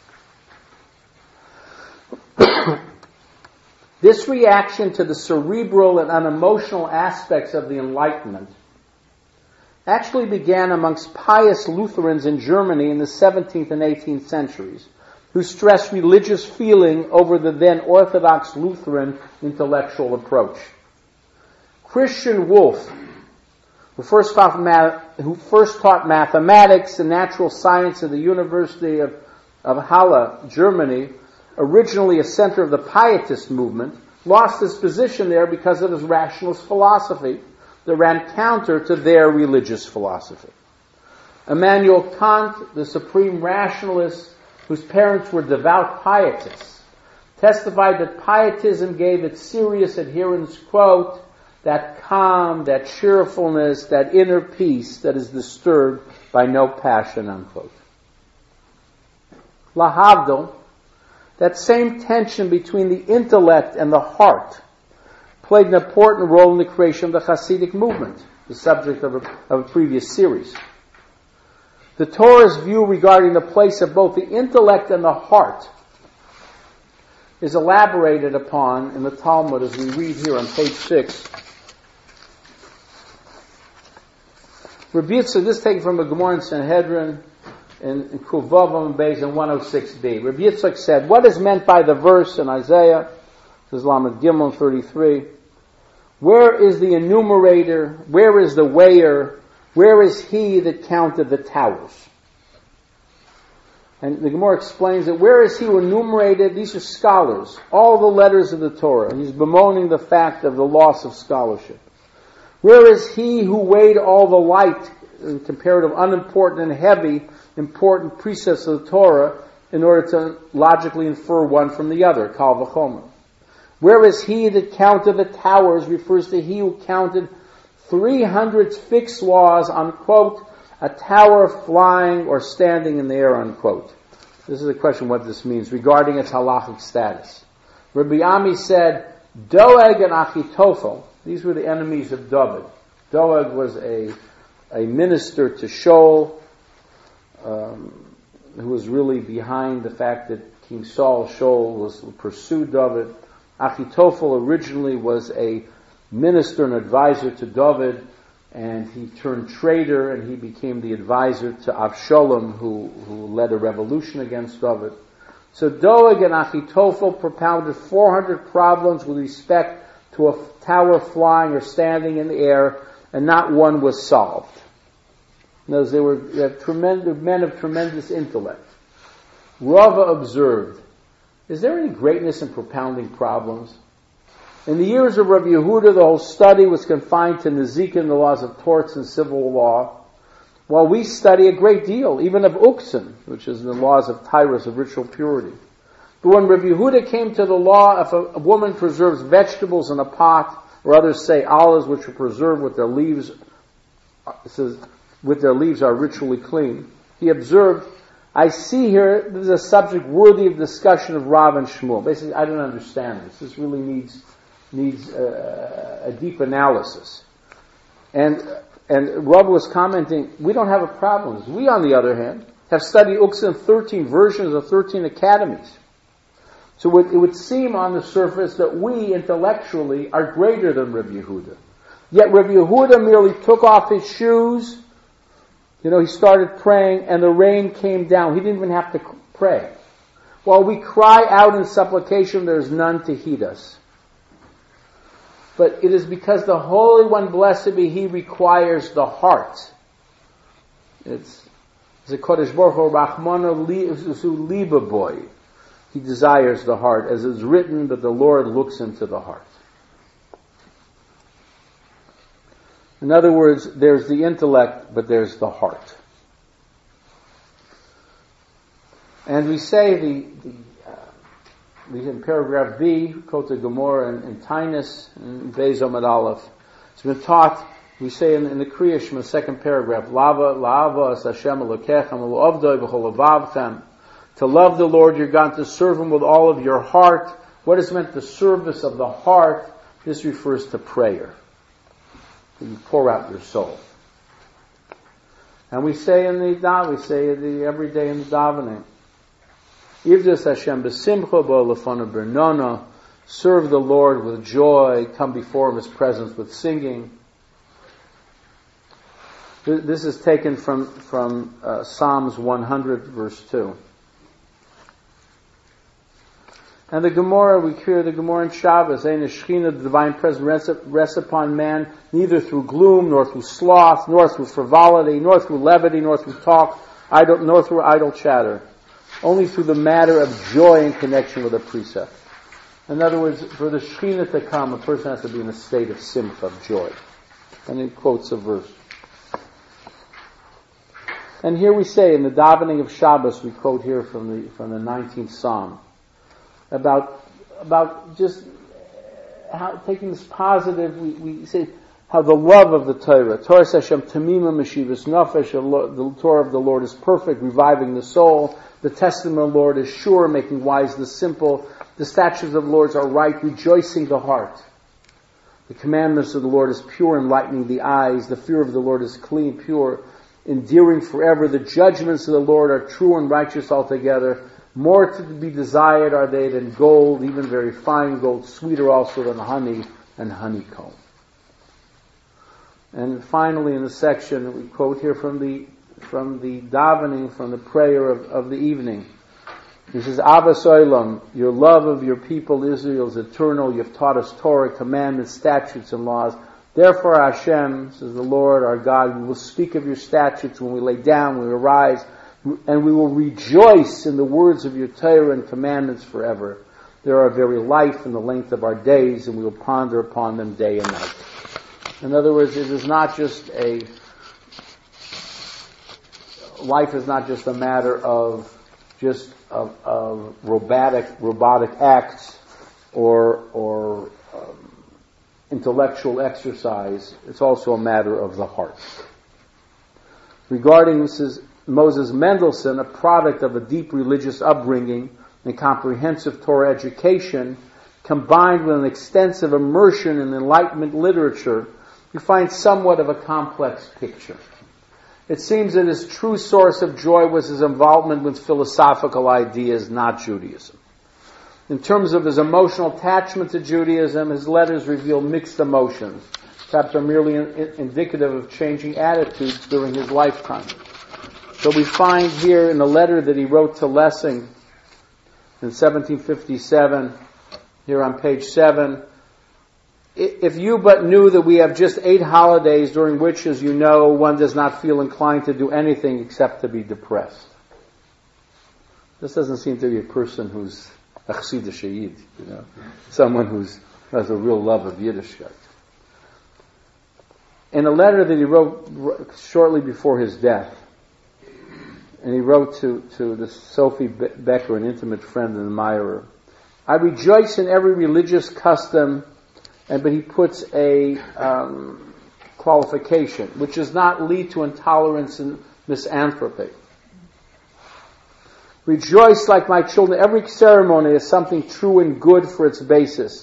This reaction to the cerebral and unemotional aspects of the Enlightenment actually began amongst pious Lutherans in Germany in the seventeenth and eighteenth centuries, who stressed religious feeling over the then Orthodox Lutheran intellectual approach. Christian Wolff, who first taught, math, who first taught mathematics and natural science at the University of, of Halle, Germany, originally a center of the Pietist movement, lost his position there because of his rationalist philosophy that ran counter to their religious philosophy. Immanuel Kant, the supreme rationalist whose parents were devout pietists, testified that pietism gave its serious adherents, quote, that calm, that cheerfulness, that inner peace that is disturbed by no passion, unquote. Lahavdil, that same tension between the intellect and the heart played an important role in the creation of the Hasidic movement, the subject of a, of a previous series. The Torah's view regarding the place of both the intellect and the heart is elaborated upon in the Talmud as we read here on page six. Rabbi Yitzchak, this is taken from a Gemara in Sanhedrin in, in Kuvav Beis in one oh six b. Rabbi Yitzchak said, what is meant by the verse in Isaiah, this is Lamed Gimel thirty-three, where is the enumerator, where is the weigher, where is he that counted the towers? And the Gemara explains that where is he who enumerated, these are scholars, all the letters of the Torah. He's bemoaning the fact of the loss of scholarship. Where is he who weighed all the light, in comparative unimportant and heavy, important precepts of the Torah in order to logically infer one from the other, Kal V'chomer? Where is he that counted the towers, refers to he who counted three hundred fixed laws, unquote, a tower flying or standing in the air, unquote. This is a question what this means regarding its halachic status. Rabbi Ami said, Doeg and Achitophel, these were the enemies of David. Doeg was a, a minister to Shaul, um, who was really behind the fact that King Saul, Shaul, was pursued David. Achitophel originally was a minister and advisor to David, and he turned traitor, and he became the advisor to Avshalom, who, who led a revolution against David. So Doeg and Achitophel propounded four hundred problems with respect to a tower flying or standing in the air, and not one was solved. In other words, they were they were tremendous, men of tremendous intellect. Rava observed, is there any greatness in propounding problems? In the years of Rabbi Yehuda, the whole study was confined to Nezikin, the laws of torts and civil law, while we study a great deal, even of Uksin, which is the laws of Tyrus, of ritual purity. But when Rabbi Yehuda came to the law, if a, a woman preserves vegetables in a pot, or others say olives which are preserved with their leaves, it says, with their leaves are ritually clean, he observed, I see here, this is a subject worthy of discussion of Rav and Shmuel. Basically, I don't understand this. This really needs needs uh, a deep analysis. And and Rav was commenting, we don't have a problem. We, on the other hand, have studied Uksin thirteen versions of thirteen academies. So it, it would seem on the surface that we, intellectually, are greater than Rabbi Yehuda. Yet Rabbi Yehuda merely took off his shoes, you know, he started praying, and the rain came down. He didn't even have to pray. While we cry out in supplication, there is none to heed us. But it is because the Holy One, blessed be He, requires the heart. It's the Kodesh Baruch Hu Rachmana Liba Boy. He desires the heart. As is written, that the Lord looks into the heart. In other words, there's the intellect, but there's the heart. And we say the, the uh, we in paragraph B, Kota Gomorrah and, and Tainus and Beis Omid Aleph. It's been taught. We say in, in the Kriya Shema, second paragraph, Lava Lava as Hashem Elokechem Eloavdoi B'chol Levavchem. To love the Lord your God, to serve Him with all of your heart. What is meant the service of the heart? This refers to prayer. You pour out your soul. And we say in the daven, we say the every day in the davening, Ivdas Hashem b'simcha bo lefana bernona, serve the Lord with joy, come before His presence with singing. This is taken from from uh, Psalms one hundred, verse two. And the Gemara, we hear the Gemara in Shabbos, saying the Shekhinah, the divine presence, rests upon man, neither through gloom, nor through sloth, nor through frivolity, nor through levity, nor through talk, idle, nor through idle chatter. Only through the matter of joy in connection with a precept. In other words, for the Shekhinah to come, a person has to be in a state of simcha, of joy. And he quotes a verse. And here we say, in the davening of Shabbos, we quote here from the from the nineteenth Psalm, about about just how taking this positive, we, we say how the love of the Torah, Torah Hashem Tamima Meshivas Nafesh, the Torah of the Lord is perfect, reviving the soul. The testimony of the Lord is sure, making wise the simple. The statutes of the Lord are right, rejoicing the heart. The commandments of the Lord is pure, enlightening the eyes. The fear of the Lord is clean, pure, enduring forever. The judgments of the Lord are true and righteous altogether. More to be desired are they than gold, even very fine gold, sweeter also than honey and honeycomb. And finally in the section, we quote here from the from the davening, from the prayer of, of the evening. He says, Ahavas Olam, your love of your people Israel is eternal. You have taught us Torah, commandments, statutes, and laws. Therefore Hashem, says the Lord our God, we will speak of your statutes when we lay down, when we arise, and we will rejoice in the words of your Torah and commandments forever. They are our very life and the length of our days, and we will ponder upon them day and night. In other words, it is not just a, life is not just a matter of just of, of robotic, robotic acts or, or um, intellectual exercise. It's also a matter of the heart. Regarding Missus Moses Mendelssohn, a product of a deep religious upbringing and comprehensive Torah education, combined with an extensive immersion in Enlightenment literature, you find somewhat of a complex picture. It seems that his true source of joy was his involvement with philosophical ideas, not Judaism. In terms of his emotional attachment to Judaism, his letters reveal mixed emotions, perhaps are merely in- indicative of changing attitudes during his lifetime. So we find here in a letter that he wrote to Lessing in seventeen fifty-seven, here on page seven, if you but knew that we have just eight holidays during which, as you know, one does not feel inclined to do anything except to be depressed. This doesn't seem to be a person who's a chassid shayid, you know, someone who's has a real love of Yiddishkeit. In a letter that he wrote shortly before his death, and he wrote to, to the Sophie Becker, an intimate friend and admirer, I rejoice in every religious custom, and but he puts a um, qualification, which does not lead to intolerance and misanthropy. Rejoice like my children. Every ceremony is something true and good for its basis.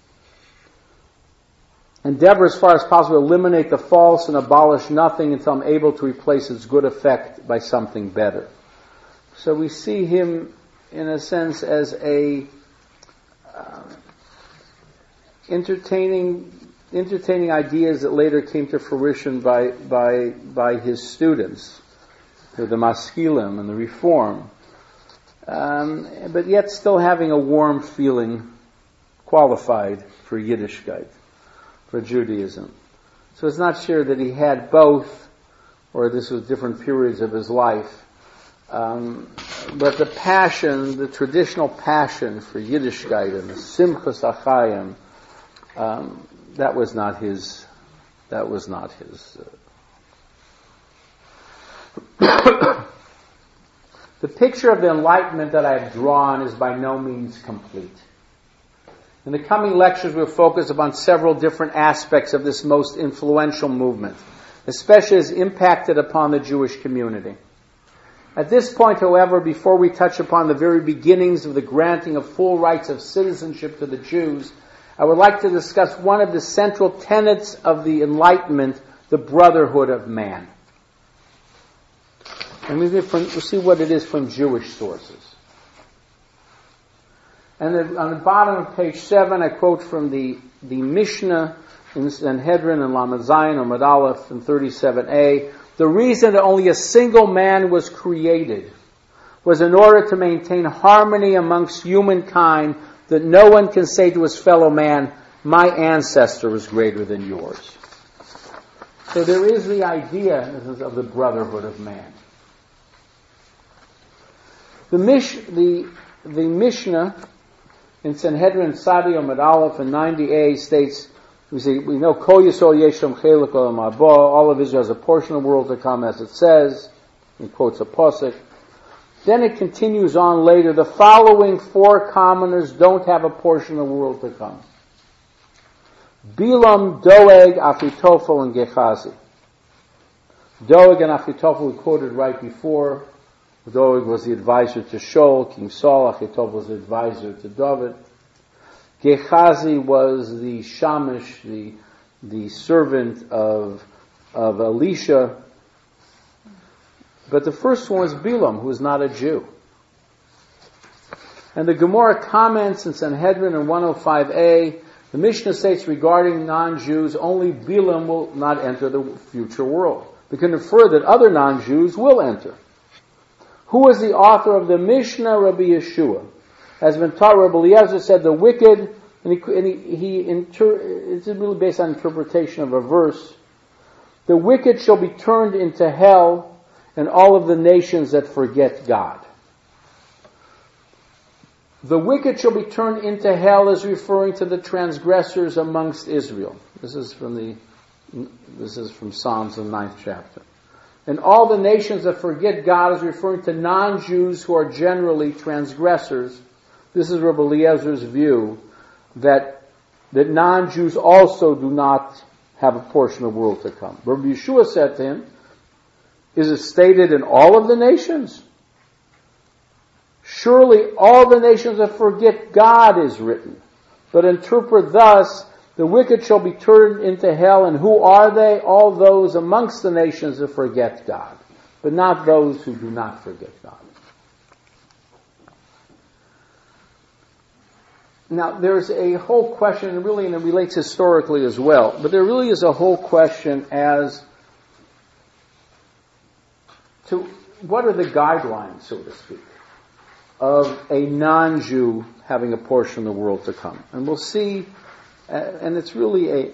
Endeavor as far as possible to eliminate the false and abolish nothing until I'm able to replace its good effect by something better. So we see him, in a sense, as a uh, entertaining, entertaining ideas that later came to fruition by by by his students, the Maskilim and the Reform, um, but yet still having a warm feeling, qualified for Yiddishkeit, for Judaism. So it's not sure that he had both, or this was different periods of his life. Um, but the passion, the traditional passion for Yiddishkeit and the Simchas Achayim, um, that was not his, that was not his. Uh, the picture of the Enlightenment that I have drawn is by no means complete. In the coming lectures, we'll focus upon several different aspects of this most influential movement, especially as impacted upon the Jewish community. At this point, however, before we touch upon the very beginnings of the granting of full rights of citizenship to the Jews, I would like to discuss one of the central tenets of the Enlightenment, the brotherhood of man. And we'll see what it is from Jewish sources. And then on the bottom of page seven, I quote from the, the Mishnah in Sanhedrin and Lamed Zayin or Amud Aleph in thirty-seven a. The reason that only a single man was created was in order to maintain harmony amongst humankind, that no one can say to his fellow man, my ancestor was greater than yours. So there is the idea of the brotherhood of man. The, Mish, the, the Mishnah in Sanhedrin Sadi Amud Aleph in ninety a states, we see, we know Kol Yisrael Yeshem Chelik Olam Haba, all of Israel has a portion of the world to come, as it says. He quotes a pasuk. Then it continues on later. The following four commoners don't have a portion of the world to come: Bilam, Doeg, Achitophel, and Gehazi. Doeg and Achitophel we quoted right before. Doeg was the advisor to Shaul, King Saul. Achitophel was the advisor to David. Gehazi was the shamish, the the servant of of Elisha. But the first one was Bilam, who is not a Jew. And the Gemara comments in Sanhedrin in one oh five a, the Mishnah states regarding non-Jews, only Bilam will not enter the future world. We can infer that other non-Jews will enter. Who is the author of the Mishnah? Rabbi Yeshua. As been taught, Rabbi Eliezer said, the wicked, and he, and he, he inter, it's really based on interpretation of a verse, the wicked shall be turned into hell, and all of the nations that forget God. The wicked shall be turned into hell is referring to the transgressors amongst Israel. This is from the, this is from Psalms, the ninth chapter. And all the nations that forget God is referring to non-Jews who are generally transgressors. This is Rabbi Eliezer's view that, that non-Jews also do not have a portion of the world to come. Rabbi Yeshua said to him, is it stated in all of the nations? Surely all the nations that forget God is written. But interpret thus, the wicked shall be turned into hell, and who are they? All those amongst the nations that forget God, but not those who do not forget God. Now, there's a whole question, and really, and it relates historically as well, but there really is a whole question as to what are the guidelines, so to speak, of a non-Jew having a portion of the world to come. And we'll see, uh, and it's really a,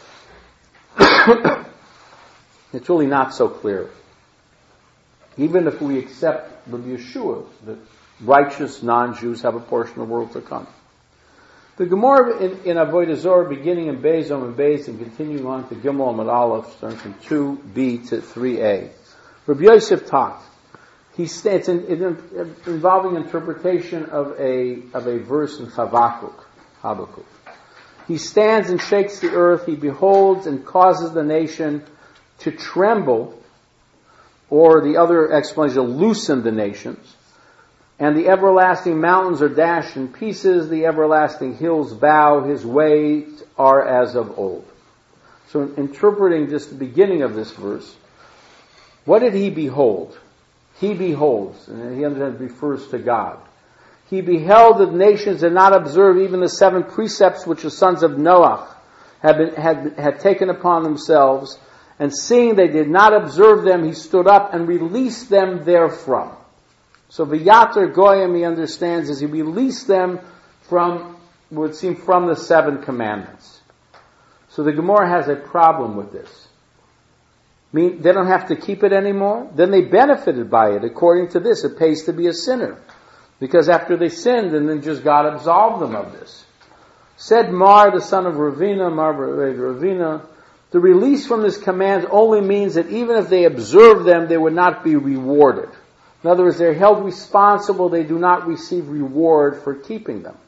it's really not so clear. Even if we accept Rabbi Yeshua, that righteous non-Jews have a portion of the world to come. The Gemara in, in Avodah Zorah, beginning in Beis Yom and Beis and continuing on to Gimel Amud Aleph, starting from two b to three a. Rabbi Yosef taught. He states in, in, involving interpretation of a of a verse in Habakkuk. Habakkuk. He stands and shakes the earth. He beholds and causes the nation to tremble, or the other explanation, loosen the nations. And the everlasting mountains are dashed in pieces. The everlasting hills bow. His ways are as of old. So, in interpreting just the beginning of this verse, what did he behold? He beholds, and he refers to God. He beheld that the nations did not observe even the seven precepts which the sons of Noach had, been, had, had taken upon themselves, and seeing they did not observe them, he stood up and released them therefrom. So V'yater Goyim, he understands, is he released them from, would seem, from the seven commandments. So the Gemara has a problem with this. mean they don't have to keep it anymore? Then they benefited by it. According to this, it pays to be a sinner. Because after they sinned, and then just God absolved them of this. Said Mar, the son of Ravina, Mar Ravina, the release from this command only means that even if they observe them, they would not be rewarded. In other words, they're held responsible, they do not receive reward for keeping them.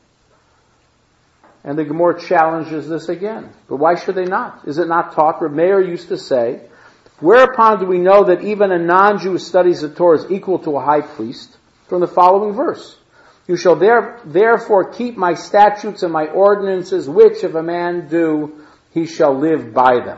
And the Gemara challenges this again. But why should they not? Is it not taught? Reb Meir used to say, whereupon do we know that even a non-Jew who studies the Torah is equal to a high priest? From the following verse. You shall there, therefore keep my statutes and my ordinances, which if a man do, he shall live by them.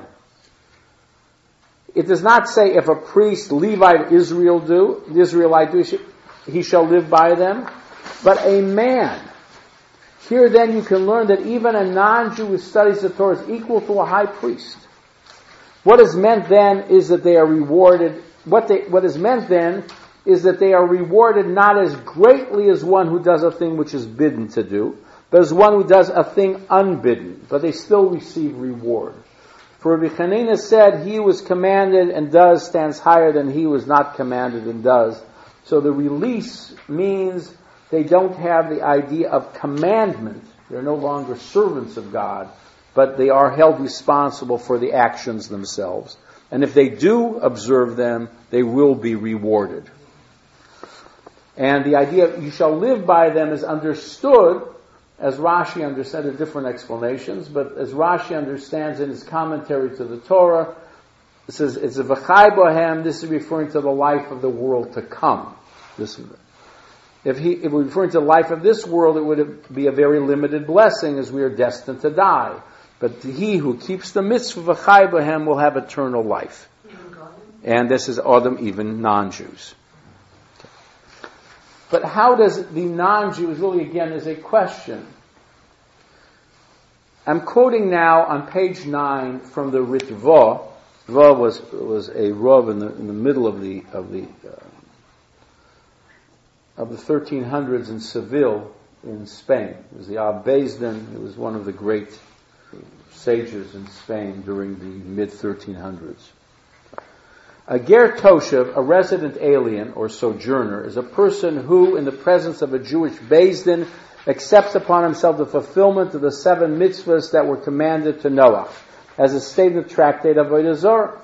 It does not say if a priest, Levite, Israel do, the Israelite do, he shall live by them, but a man. Here then you can learn that even a non-Jew who studies the Torah is equal to a high priest. What is meant then is that they are rewarded, what they, what is meant then is that they are rewarded not as greatly as one who does a thing which is bidden to do, but as one who does a thing unbidden, but they still receive reward. For Rabbi Chanina said, he who is commanded and does stands higher than he who is not commanded and does. So the release means they don't have the idea of commandment. They're no longer servants of God, but they are held responsible for the actions themselves. And if they do observe them, they will be rewarded. And the idea of you shall live by them is understood, as Rashi understands in different explanations, but as Rashi understands in his commentary to the Torah, it says it's a v'chai bohem. This is referring to the life of the world to come. This, if he, if we're referring to the life of this world, it would be a very limited blessing, as we are destined to die. But he who keeps the mitzvah v'chai bohem will have eternal life. And this is Adam, even non-Jews. But how does the non-Jews, really again is a question. I'm quoting now on page nine from the Ritva. Ritva was was a Rav in the in the middle of the of the uh, of the thirteen hundreds in Seville in Spain. It was the Ab Bezdin. It was one of the great sages in Spain during the mid thirteen hundreds. A ger toshev, a resident alien or sojourner, is a person who, in the presence of a Jewish Bezdin, accepts upon himself the fulfillment of the seven mitzvahs that were commanded to Noah, as is stated in the tractate of Avodah Zarah.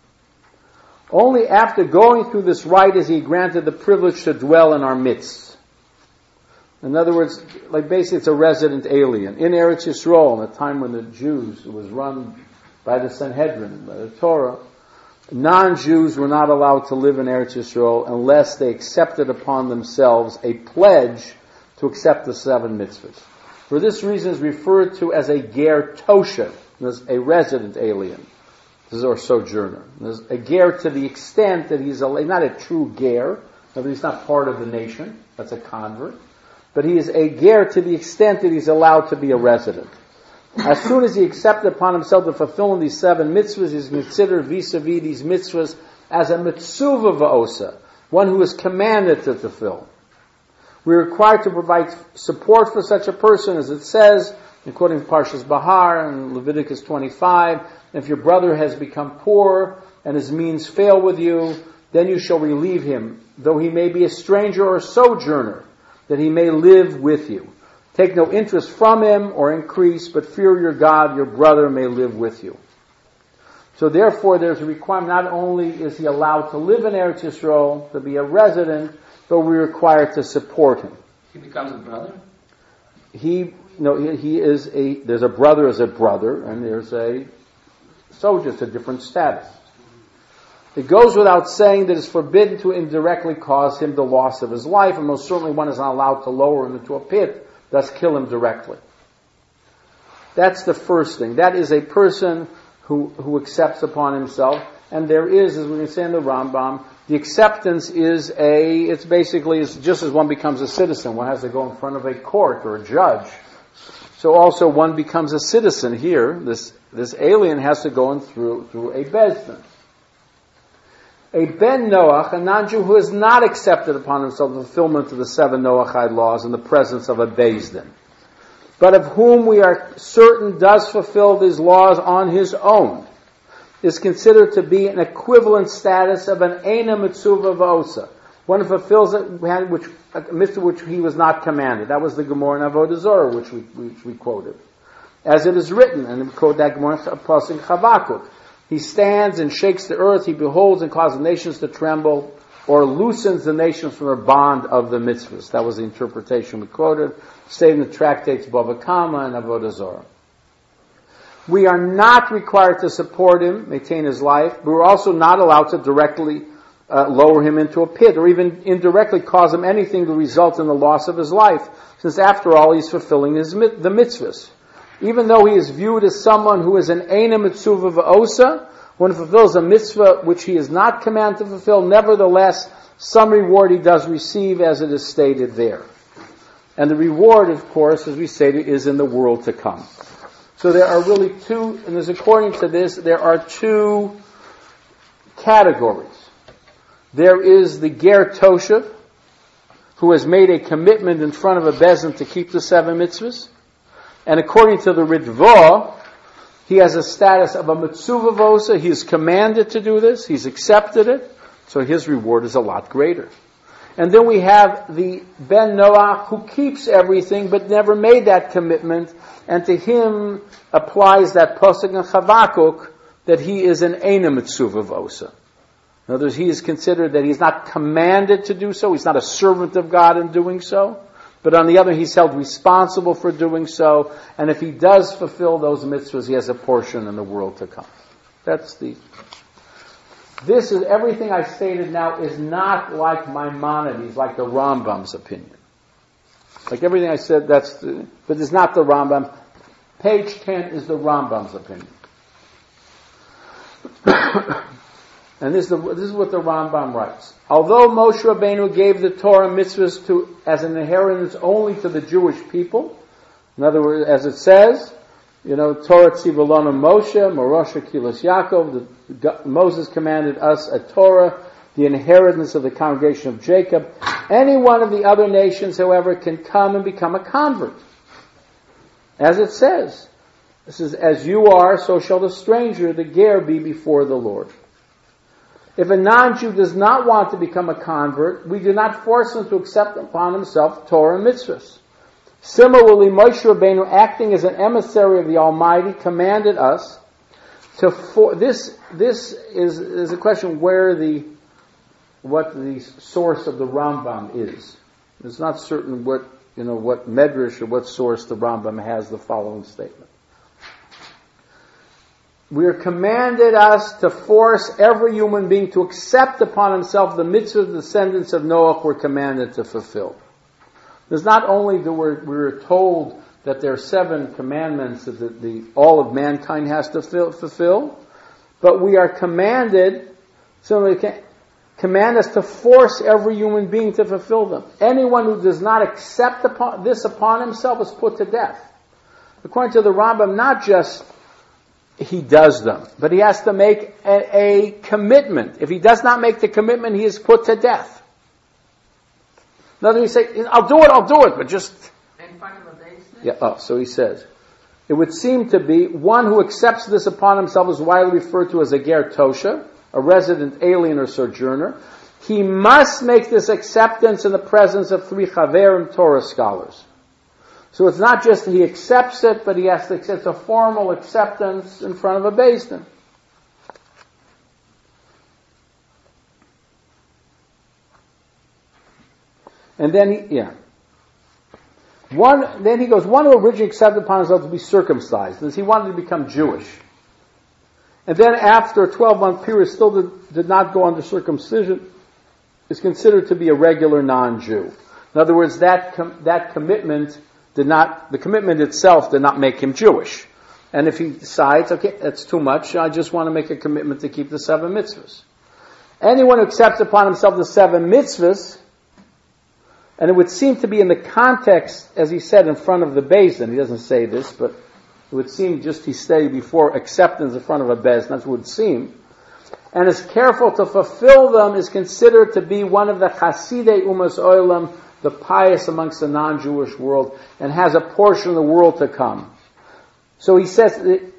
Only after going through this rite is he granted the privilege to dwell in our midst. In other words, like basically it's a resident alien. In Eretz Yisrael, in the time when the Jews, it was run by the Sanhedrin, by the Torah, non-Jews were not allowed to live in Eretz Yisrael unless they accepted upon themselves a pledge to accept the seven mitzvahs. For this reason is referred to as a ger toshev, as a resident alien. This is our sojourner. There's a ger to the extent that he's a, not a true ger, he's not part of the nation, that's a convert, but he is a ger to the extent that he's allowed to be a resident. As soon as he accepted upon himself the fulfillment of these seven mitzvahs, he is considered vis-a-vis these mitzvahs as a mitzvah va'osa, one who is commanded to fulfill. We are required to provide support for such a person, as it says, according to Parshas Bahar and Leviticus twenty-five, if your brother has become poor and his means fail with you, then you shall relieve him, though he may be a stranger or a sojourner, that he may live with you. Take no interest from him or increase, but fear your God, your brother may live with you. So therefore there's a requirement, not only is he allowed to live in Eretz Yisrael, to be a resident, but we're required to support him. He becomes a brother? He, no, he, he is a, there's a brother as a brother, and there's a soldier, it's a different status. It goes without saying that it's forbidden to indirectly cause him the loss of his life, and most certainly one is not allowed to lower him into a pit, thus kill him directly. That's the first thing. That is a person who, who accepts upon himself, and there is, as we can say in the Rambam, the acceptance is a, it's basically, it's just as one becomes a citizen, one has to go in front of a court or a judge. So also one becomes a citizen here, this, this alien has to go in through, through a Bezdin. A Ben Noach, a non-Jew who has not accepted upon himself the fulfillment of the seven Noachide laws in the presence of a Bezdin, but of whom we are certain does fulfill these laws on his own. is considered to be an equivalent status of an Eina Mitzvah V'osa. One who fulfills it, which, a mitzvah which he was not commanded. That was the Gemara in Avodah Zarah, which we, which we quoted. As it is written, and we quote that Gemara in Chavakuk. He stands and shakes the earth, he beholds and causes nations to tremble, or loosens the nations from their bond of the mitzvahs. That was the interpretation we quoted, stated in the tractates Bava Kama and Avodah Zarah. We are not required to support him, maintain his life, but we're also not allowed to directly uh, lower him into a pit, or even indirectly cause him anything to result in the loss of his life, since after all he's fulfilling his the mitzvahs. Even though he is viewed as someone who is an Eina Mitzvah V'osa, when he fulfills a mitzvah which he is not commanded to fulfill, nevertheless, some reward he does receive, as it is stated there. And the reward, of course, as we stated, is in the world to come. So there are really two, and as according to this, there are two categories. There is the Ger Toshav, who has made a commitment in front of a bezin to keep the seven mitzvahs. And according to the Ritva, he has a status of a Mitzvah Vosa. He is commanded to do this. He's accepted it. So his reward is a lot greater. And then we have the Ben Noach who keeps everything but never made that commitment. And to him applies that Pasuk in Chavakuk that he is an Eina Mitzvah Vosa. In other words, he is considered that he's not commanded to do so. He's not a servant of God in doing so. But on the other, he's held responsible for doing so. And if he does fulfill those mitzvahs, he has a portion in the world to come. That's the... This is, everything I stated now is not like Maimonides, like the Rambam's opinion. Like everything I said, that's the, but it's not the Rambam. Page ten is the Rambam's opinion. And this is, the, this is what the Rambam writes. Although Moshe Rabbeinu gave the Torah mitzvahs to, as an inheritance only to the Jewish people, in other words, as it says, you know, Torah Tzivalonu Moshe, Morosha Kilas Yaakov, the, Moses commanded us a Torah, the inheritance of the congregation of Jacob. Any one of the other nations, however, can come and become a convert. As it says, this is, as you are, so shall the stranger, the ger, be before the Lord. If a non-Jew does not want to become a convert, we do not force him to accept upon himself Torah and mitzvahs. Similarly, Moshe Rabbeinu, acting as an emissary of the Almighty, commanded us to for, this. This is, is a question where the what the source of the Rambam is. It's not certain what you know what medrash or what source the Rambam has the following statement. We are commanded us to force every human being to accept upon himself the mitzvah the descendants of Noach were commanded to fulfill. There's not only that we're, we're told that there are seven commandments that the, the, all of mankind has to fill, fulfill, but we are commanded, so we can command us to force every human being to fulfill them. Anyone who does not accept upon, this upon himself is put to death. According to the Rambam, not just he does them, but he has to make a, a commitment. If he does not make the commitment, he is put to death. In other words, he say, I'll do it, I'll do it, but just... In front of a basin? Yeah, oh, so he says, it would seem to be one who accepts this upon himself is widely referred to as a ger tosha, a resident alien or sojourner. He must make this acceptance in the presence of three chaverim Torah scholars. So it's not just that he accepts it, but he has to accept a formal acceptance in front of a basin. And then he, yeah. One, then he goes, one who originally accepted upon himself to be circumcised. He wanted to become Jewish. And then after a twelve-month period still did, did not go under circumcision, is considered to be a regular non-Jew. In other words, that com- that commitment did not, the commitment itself did not make him Jewish. And if he decides, okay, that's too much, I just want to make a commitment to keep the seven mitzvahs. Anyone who accepts upon himself the seven mitzvahs, and it would seem to be in the context, as he said, in front of the basin. He doesn't say this, but it would seem just he stated before acceptance in front of a basin. That's what it would seem. And is careful to fulfill them is considered to be one of the Chasidei Umas Olam, the pious amongst the non-Jewish world, and has a portion of the world to come. So he says,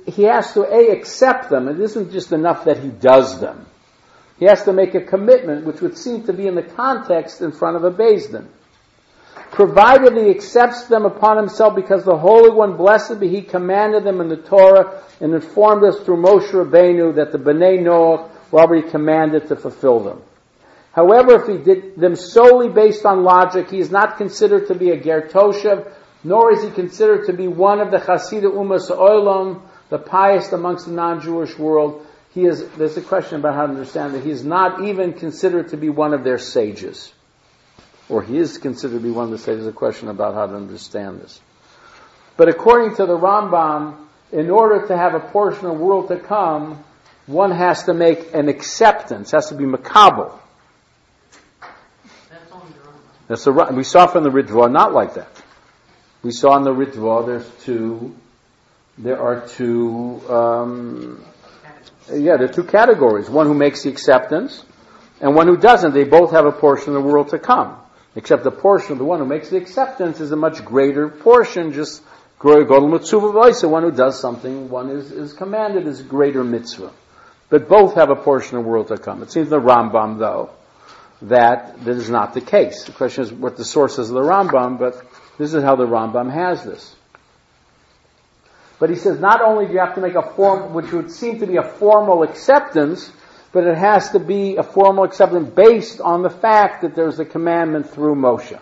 he has to, A, accept them. It isn't just enough that he does them. He has to make a commitment, which would seem to be in the context in front of a Beis Din. Provided he accepts them upon himself, because the Holy One, blessed be He, commanded them in the Torah and informed us through Moshe Rabbeinu that the Bnei Noach were already commanded to fulfill them. However, if he did them solely based on logic, he is not considered to be a Ger Toshev, nor is he considered to be one of the Chassidei Umas Olam, the pious amongst the non-Jewish world. He is, there's a question about how to understand that. He is not even considered to be one of their sages. Or he is considered to be one of the sages. There's a question about how to understand this. But according to the Rambam, in order to have a portion of the world to come, one has to make an acceptance, has to be makabel. That's on the Rambam. That's the, we saw from the Ritva, not like that. We saw in the Ritva, there's two, there are two, um, yeah, there are two categories. One who makes the acceptance, and one who doesn't. They both have a portion of the world to come. Except the portion of the one who makes the acceptance is a much greater portion, just Godel Mitzvah V'Oisa. One who does something, one is, is commanded, is greater mitzvah. But both have a portion of the world to come. It seems the Rambam, though, that that is not the case. The question is what the source is of the Rambam, but this is how the Rambam has this. But he says not only do you have to make a form, which would seem to be a formal acceptance, but it has to be a formal acceptance based on the fact that there's a commandment through Moshe.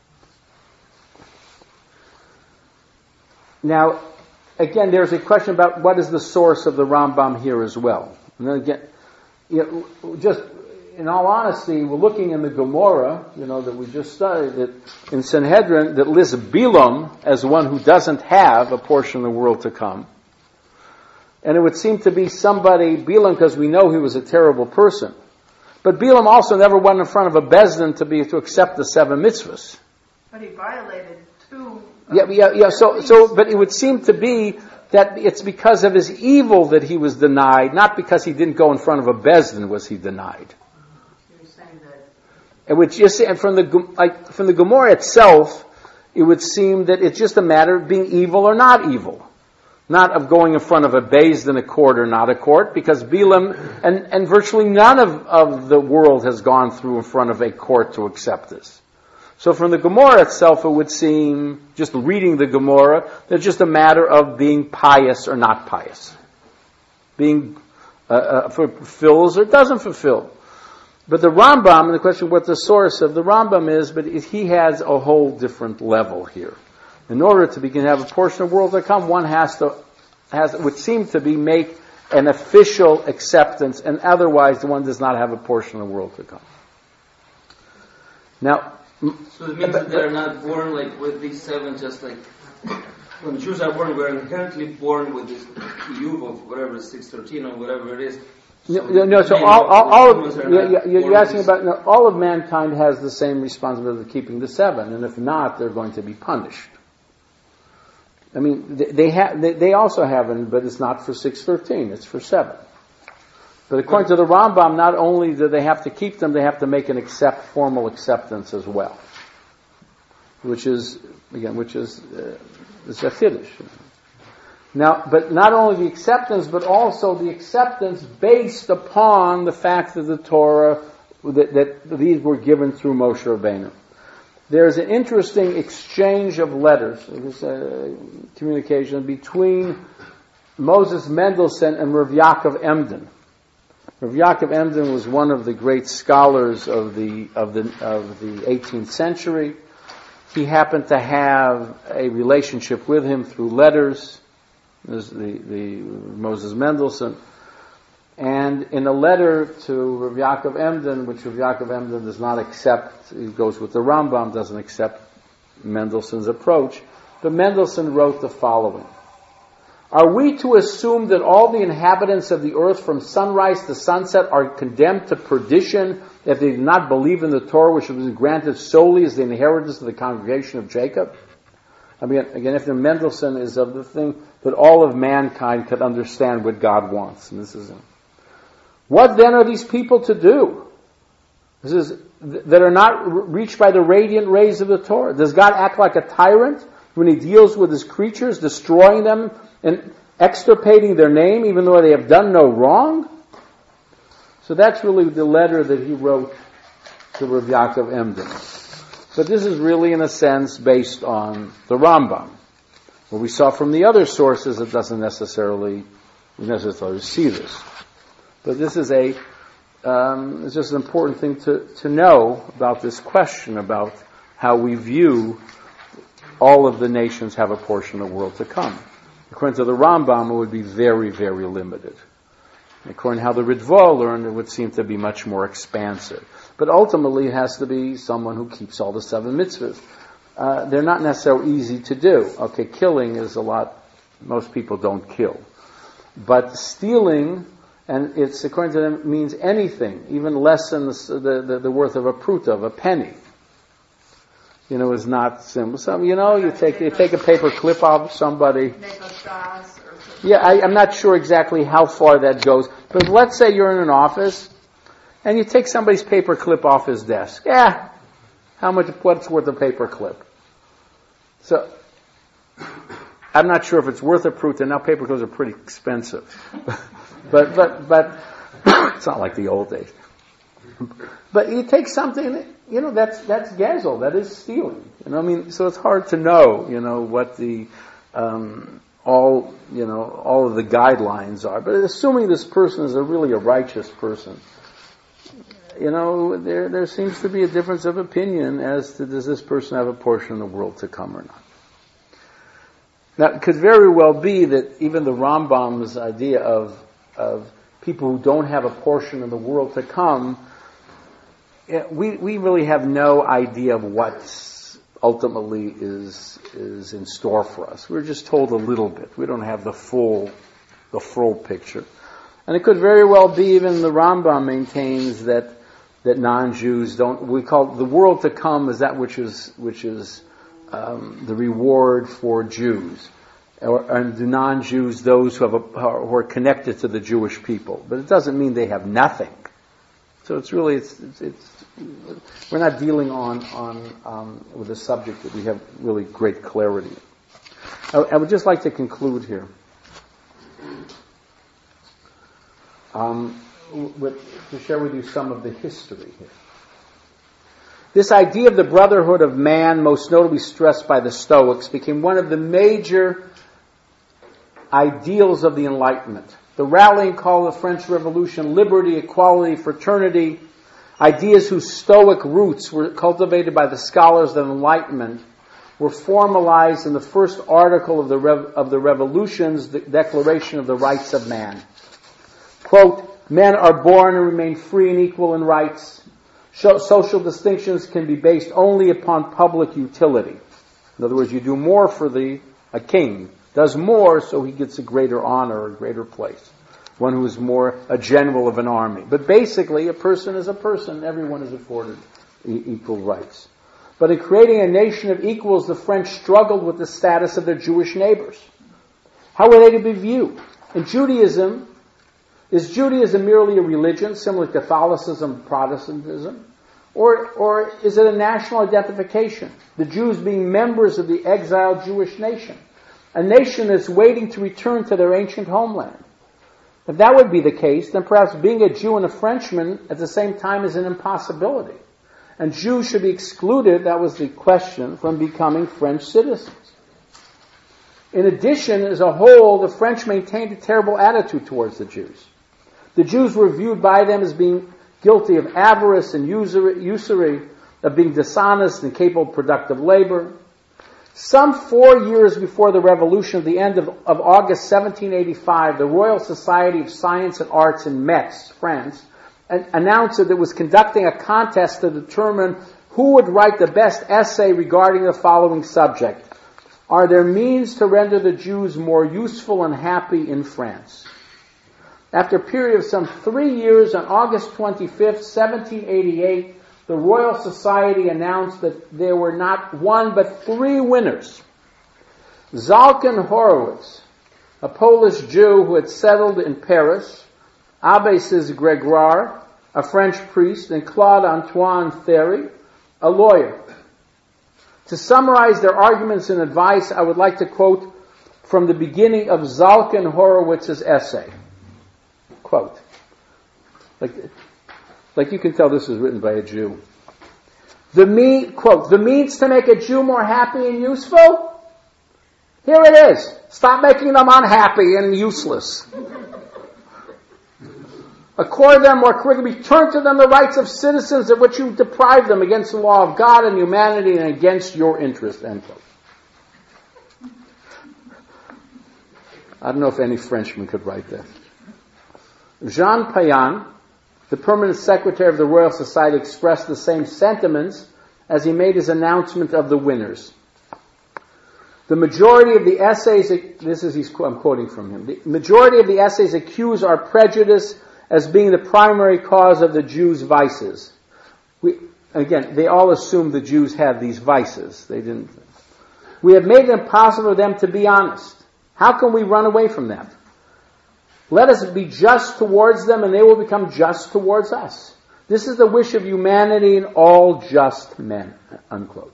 Now, again, there's a question about what is the source of the Rambam here as well. And then again, you know, just in all honesty, we're looking in the Gemara, you know, that we just studied, that in Sanhedrin, that lists Bilam as one who doesn't have a portion of the world to come. And it would seem to be somebody, Bilam, because we know he was a terrible person. But Bilam also never went in front of a Beis Din to be, to accept the seven mitzvahs. But he violated two. Yeah, yeah, yeah. So, so, but it would seem to be that it's because of his evil that he was denied, not because he didn't go in front of a Beis Din was he denied. You're saying that. And which you see, and from the like from the Gemara itself, it would seem that it's just a matter of being evil or not evil. Not of going in front of a Beis Din, a court or not a court, because Bilam, and, and virtually none of, of the world has gone through in front of a court to accept this. So from the Gemara itself, it would seem, just reading the Gemara, that it's just a matter of being pious or not pious. Being, uh, uh, fulfills or doesn't fulfill. But the Rambam, and the question what the source of the Rambam is, but he has a whole different level here. In order to begin to have a portion of the world to come, one has to, has, it would seem to be, make an official acceptance, and otherwise one does not have a portion of the world to come. Now, so it means that they're not born like with these seven, just like when Jews are born, we're inherently born with this Yuv of whatever, six thirteen or whatever it is. So no, no, so all, all, all of, you're, you're asking about, no, all of mankind has the same responsibility of keeping the seven, and if not, they're going to be punished. I mean, they, they have, they, they also have it, but it's not for six thirteen, it's for seven. But according to the Rambam, not only do they have to keep them, they have to make an accept, formal acceptance as well. Which is, again, which is, uh, it's a chiddush. Now, but not only the acceptance, but also the acceptance based upon the fact that the Torah, that, that these were given through Moshe Rabbeinu. There's an interesting exchange of letters, there's a communication between Moses Mendelssohn and Rav Yaakov Emden. Rav Yaakov Emden was one of the great scholars of the of the of the eighteenth century. He happened to have a relationship with him through letters. There's the the Moses Mendelssohn. And in a letter to Rav Yaakov Emden, which Rav Yaakov Emden does not accept, he goes with the Rambam, doesn't accept Mendelssohn's approach, but Mendelssohn wrote the following. Are we to assume that all the inhabitants of the earth from sunrise to sunset are condemned to perdition if they do not believe in the Torah which has been granted solely as the inheritance of the congregation of Jacob? I mean, again, if the Mendelssohn is of the thing that all of mankind could understand what God wants, and this is it. What then are these people to do? This is, that are not reached by the radiant rays of the Torah. Does God act like a tyrant when He deals with His creatures, destroying them? And extirpating their name even though they have done no wrong? So that's really the letter that he wrote to Rav Yaakov Emden. But this is really, in a sense, based on the Rambam. What we saw from the other sources, it doesn't necessarily, necessarily see this. But this is a, um, it's just an important thing to, to know about this question about how we view all of the nations have a portion of the world to come. According to the Rambam, it would be very, very limited. According to how the Ritva learned, it would seem to be much more expansive. But ultimately, it has to be someone who keeps all the seven mitzvahs. Uh, they're not necessarily easy to do. Okay, killing is a lot, most people don't kill. But stealing, and it's, according to them, means anything, even less than the, the, the, the worth of a pruta, of a penny. You know, is not simple. So, you know, you take, you take a paper clip off somebody. Yeah, I, I'm not sure exactly how far that goes. But let's say you're in an office, and you take somebody's paper clip off his desk. Yeah, how much, what's worth a paper clip? So, I'm not sure if it's worth a pruta. Now paper clips are pretty expensive. but, but, but, it's not like the old days. But you take something, you know, that's, that's gezel, that is stealing. You know, I mean, so it's hard to know, you know, what the, um, all, you know, all of the guidelines are. But assuming this person is a really a righteous person, you know, there, there seems to be a difference of opinion as to does this person have a portion of the world to come or not. Now, it could very well be that even the Rambam's idea of, of people who don't have a portion of the world to come, we, we really have no idea of what ultimately is, is in store for us. We're just told a little bit. We don't have the full, the full picture. And it could very well be even the Rambam maintains that, that non-Jews don't, we call the world to come is that which is, which is, um, the reward for Jews. Or, and the non-Jews, those who have a, who are connected to the Jewish people. But it doesn't mean they have nothing. So it's really, it's, it's, it's we're not dealing on, on, um, with a subject that we have really great clarity. I, I would just like to conclude here. Um, with, to share with you some of the history here. This idea of the brotherhood of man, most notably stressed by the Stoics, became one of the major ideals of the Enlightenment. The rallying call of the French Revolution, liberty, equality, fraternity, ideas whose Stoic roots were cultivated by the scholars of the Enlightenment, were formalized in the first article of the Rev- of the Revolution's the Declaration of the Rights of Man. Quote, men are born and remain free and equal in rights. Social distinctions can be based only upon public utility. In other words, you do more for the, a king does more so he gets a greater honor, a greater place. One who is more a general of an army. But basically, a person is a person. Everyone is afforded e- equal rights. But in creating a nation of equals, the French struggled with the status of their Jewish neighbors. How were they to be viewed? In Judaism, is Judaism merely a religion, similar to Catholicism, Protestantism? Or, or is it a national identification? The Jews being members of the exiled Jewish nation. A nation that's waiting to return to their ancient homeland. If that would be the case, then perhaps being a Jew and a Frenchman at the same time is an impossibility. And Jews should be excluded, that was the question, from becoming French citizens. In addition, as a whole, the French maintained a terrible attitude towards the Jews. The Jews were viewed by them as being guilty of avarice and usury, usury of being dishonest and capable of productive labor. Some four years before the revolution, at the end of, of August seventeen eighty-five, the Royal Society of Science and Arts in Metz, France, an- announced that it was conducting a contest to determine who would write the best essay regarding the following subject. Are there means to render the Jews more useful and happy in France? After a period of some three years, on August twenty-fifth, seventeen eighty-eight, the Royal Society announced that there were not one but three winners. Zalkin Horowitz, a Polish Jew who had settled in Paris, Abbé Cis Gregoire, a French priest, and Claude Antoine Théry, a lawyer. To summarize their arguments and advice, I would like to quote from the beginning of Zalkin Horowitz's essay. Quote. Like, like you can tell this is written by a Jew. The mean, quote, the means to make a Jew more happy and useful? Here it is. Stop making them unhappy and useless. Accord them more quickly. Return to them the rights of citizens of which you deprive them against the law of God and humanity and against your interest. End quote. I don't know if any Frenchman could write that. Jean Payan, the permanent secretary of the Royal Society, expressed the same sentiments as he made his announcement of the winners. The majority of the essays, this is, he's, I'm quoting from him, the majority of the essays accuse our prejudice as being the primary cause of the Jews' vices. We, again, they all assumed the Jews had these vices. They didn't. We have made it impossible for them to be honest. How can we run away from them? Let us be just towards them and they will become just towards us. This is the wish of humanity and all just men. Unquote.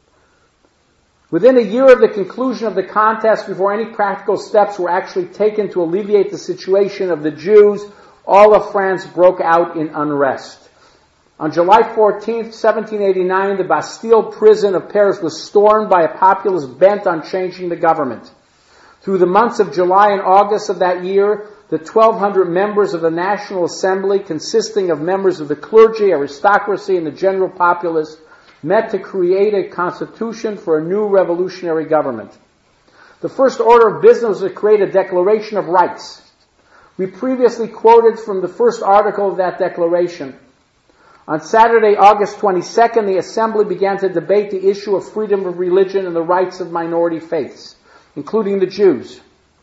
Within a year of the conclusion of the contest, before any practical steps were actually taken to alleviate the situation of the Jews, all of France broke out in unrest. On July fourteenth, seventeen eighty-nine, the Bastille prison of Paris was stormed by a populace bent on changing the government. Through the months of July and August of that year, the twelve hundred members of the National Assembly, consisting of members of the clergy, aristocracy, and the general populace, met to create a constitution for a new revolutionary government. The first order of business was to create a Declaration of Rights. We previously quoted from the first article of that declaration. On Saturday, August twenty-second, the Assembly began to debate the issue of freedom of religion and the rights of minority faiths, including the Jews.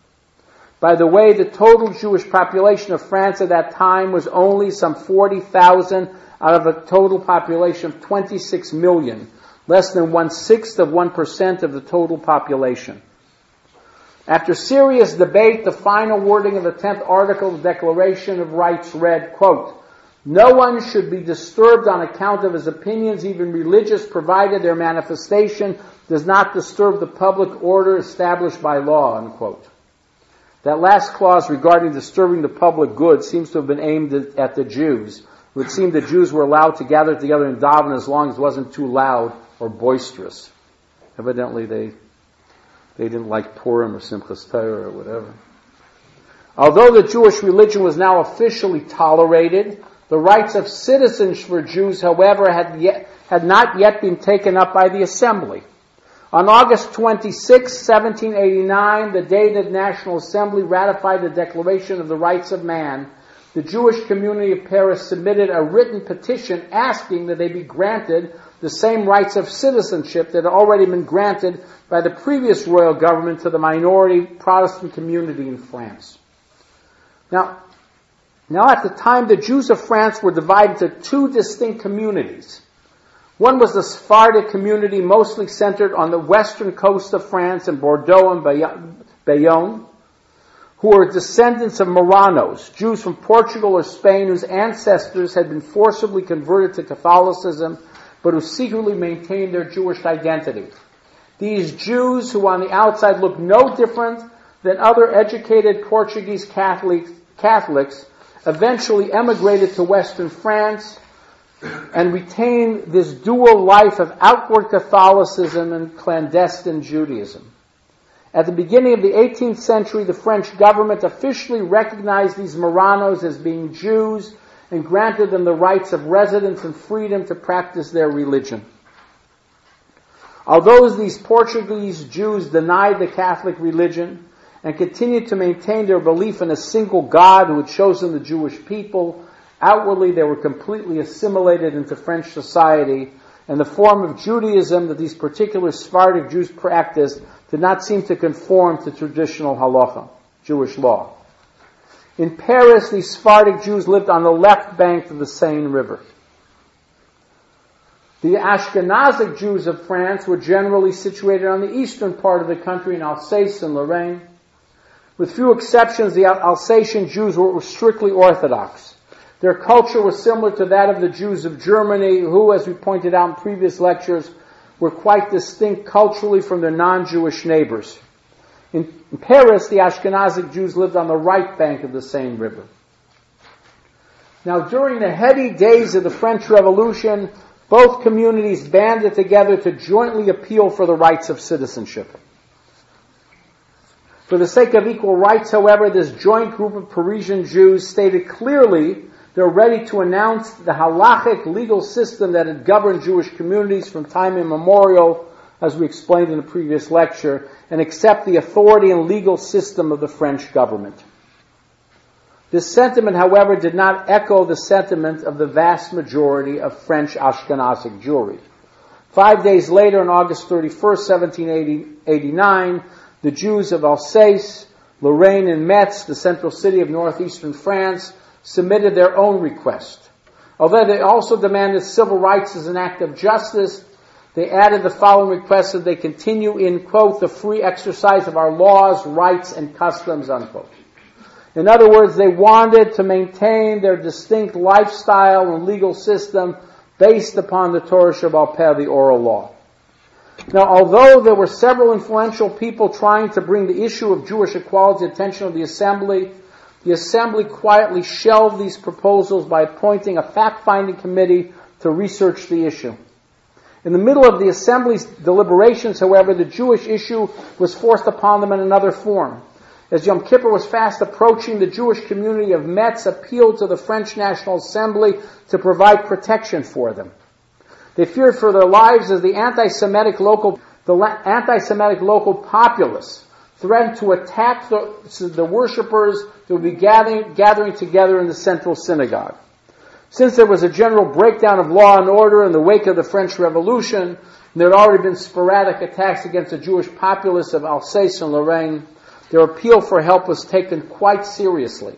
By the way, the total Jewish population of France at that time was only some forty thousand out of a total population of twenty-six million, less than one-sixth of one percent of the total population. After serious debate, the final wording of the tenth article of the Declaration of Rights read, quote, no one should be disturbed on account of his opinions, even religious, provided their manifestation does not disturb the public order established by law, unquote. That last clause regarding disturbing the public good seems to have been aimed at the Jews. It would seem the Jews were allowed to gather together and daven as long as it wasn't too loud or boisterous. Evidently they they didn't like Purim or Simchas Torah or whatever. Although the Jewish religion was now officially tolerated, the rights of citizens for Jews, however, had yet, had not yet been taken up by the Assembly. On August twenty-sixth, seventeen eighty-nine, the day the National Assembly ratified the Declaration of the Rights of Man, the Jewish community of Paris submitted a written petition asking that they be granted the same rights of citizenship that had already been granted by the previous royal government to the minority Protestant community in France. Now, now at the time, the Jews of France were divided into two distinct communities. One was the Sephardic community, mostly centered on the western coast of France in Bordeaux and Bayonne, who were descendants of Marranos, Jews from Portugal or Spain whose ancestors had been forcibly converted to Catholicism, but who secretly maintained their Jewish identity. These Jews, who on the outside looked no different than other educated Portuguese Catholics, Catholics, eventually emigrated to Western France and retained this dual life of outward Catholicism and clandestine Judaism. At the beginning of the eighteenth century, the French government officially recognized these Marranos as being Jews and granted them the rights of residence and freedom to practice their religion. Although these Portuguese Jews denied the Catholic religion and continued to maintain their belief in a single God who had chosen the Jewish people, outwardly they were completely assimilated into French society, and the form of Judaism that these particular Sephardic Jews practiced did not seem to conform to traditional halacha, Jewish law. In Paris, these Sephardic Jews lived on the left bank of the Seine River. The Ashkenazic Jews of France were generally situated on the eastern part of the country in Alsace and Lorraine. With few exceptions, the Alsatian Jews were strictly Orthodox. Their culture was similar to that of the Jews of Germany, who, as we pointed out in previous lectures, were quite distinct culturally from their non-Jewish neighbors. In Paris, the Ashkenazic Jews lived on the right bank of the same river. Now, during the heady days of the French Revolution, both communities banded together to jointly appeal for the rights of citizenship. For the sake of equal rights, however, this joint group of Parisian Jews stated clearly they're ready to announce the halachic legal system that had governed Jewish communities from time immemorial, as we explained in the previous lecture, and accept the authority and legal system of the French government. This sentiment, however, did not echo the sentiment of the vast majority of French Ashkenazic Jewry. Five days later, on August thirty-first, seventeen eighty-nine, the Jews of Alsace, Lorraine, and Metz, the central city of northeastern France, submitted their own request. Although they also demanded civil rights as an act of justice, they added the following request that they continue in, quote, the free exercise of our laws, rights, and customs, unquote. In other words, they wanted to maintain their distinct lifestyle and legal system based upon the Torah Sheba'al Peh, the oral law. Now, although there were several influential people trying to bring the issue of Jewish equality to the attention of the Assembly, the Assembly quietly shelved these proposals by appointing a fact-finding committee to research the issue. In the middle of the Assembly's deliberations, however, the Jewish issue was forced upon them in another form. As Yom Kippur was fast approaching, the Jewish community of Metz appealed to the French National Assembly to provide protection for them. They feared for their lives as the anti-Semitic local, the anti-Semitic local populace threatened to attack the, the worshippers that would be gathering, gathering together in the central synagogue. Since there was a general breakdown of law and order in the wake of the French Revolution, and there had already been sporadic attacks against the Jewish populace of Alsace and Lorraine, their appeal for help was taken quite seriously.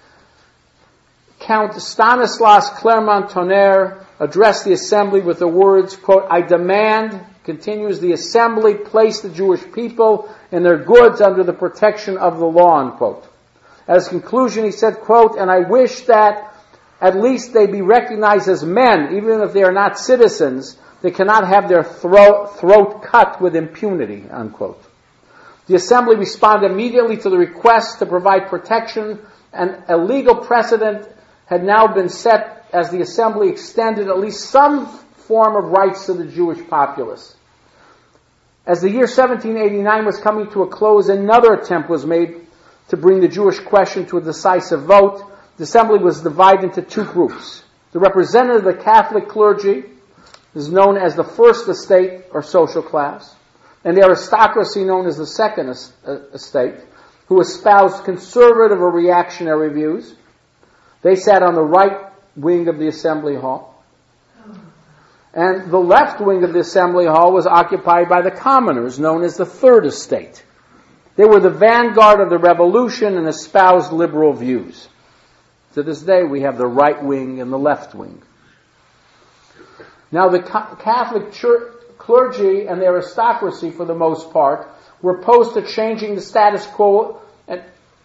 Count Stanislas Clermont-Tonnerre addressed the Assembly with the words, quote, I demand, continues, the Assembly place the Jewish people and their goods under the protection of the law, unquote. At his conclusion, he said, quote, and I wish that at least they be recognized as men, even if they are not citizens. They cannot have their throat, throat cut with impunity, unquote. The Assembly responded immediately to the request to provide protection, and a legal precedent had now been set as the Assembly extended at least some form of rights to the Jewish populace. As the year seventeen eighty-nine was coming to a close, another attempt was made to bring the Jewish question to a decisive vote. The Assembly was divided into two groups. The representative of the Catholic clergy is known as the first estate or social class, and the aristocracy known as the second estate, who espoused conservative or reactionary views. They sat on the right wing of the Assembly Hall. And the left wing of the Assembly Hall was occupied by the commoners, known as the third estate. They were the vanguard of the revolution and espoused liberal views. To this day, we have the right wing and the left wing. Now, the Catholic Church, clergy and the aristocracy, for the most part, were opposed to changing the status quo and,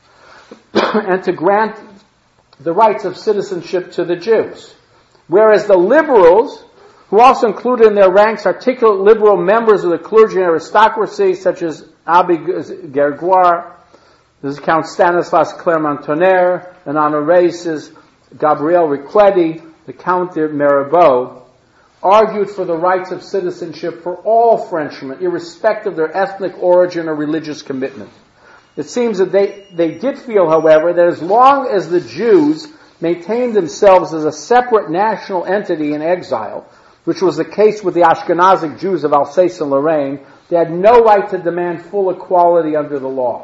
and to grant the rights of citizenship to the Jews. Whereas the liberals, who also included in their ranks articulate liberal members of the clergy and aristocracy, such as Abbe Gergoire, this is Count Stanislas Clermont-Tonnerre, and on the races, Gabriel Riquetti, the Count de Mirabeau, argued for the rights of citizenship for all Frenchmen, irrespective of their ethnic origin or religious commitment. It seems that they, they did feel, however, that as long as the Jews maintained themselves as a separate national entity in exile, which was the case with the Ashkenazic Jews of Alsace and Lorraine, they had no right to demand full equality under the law.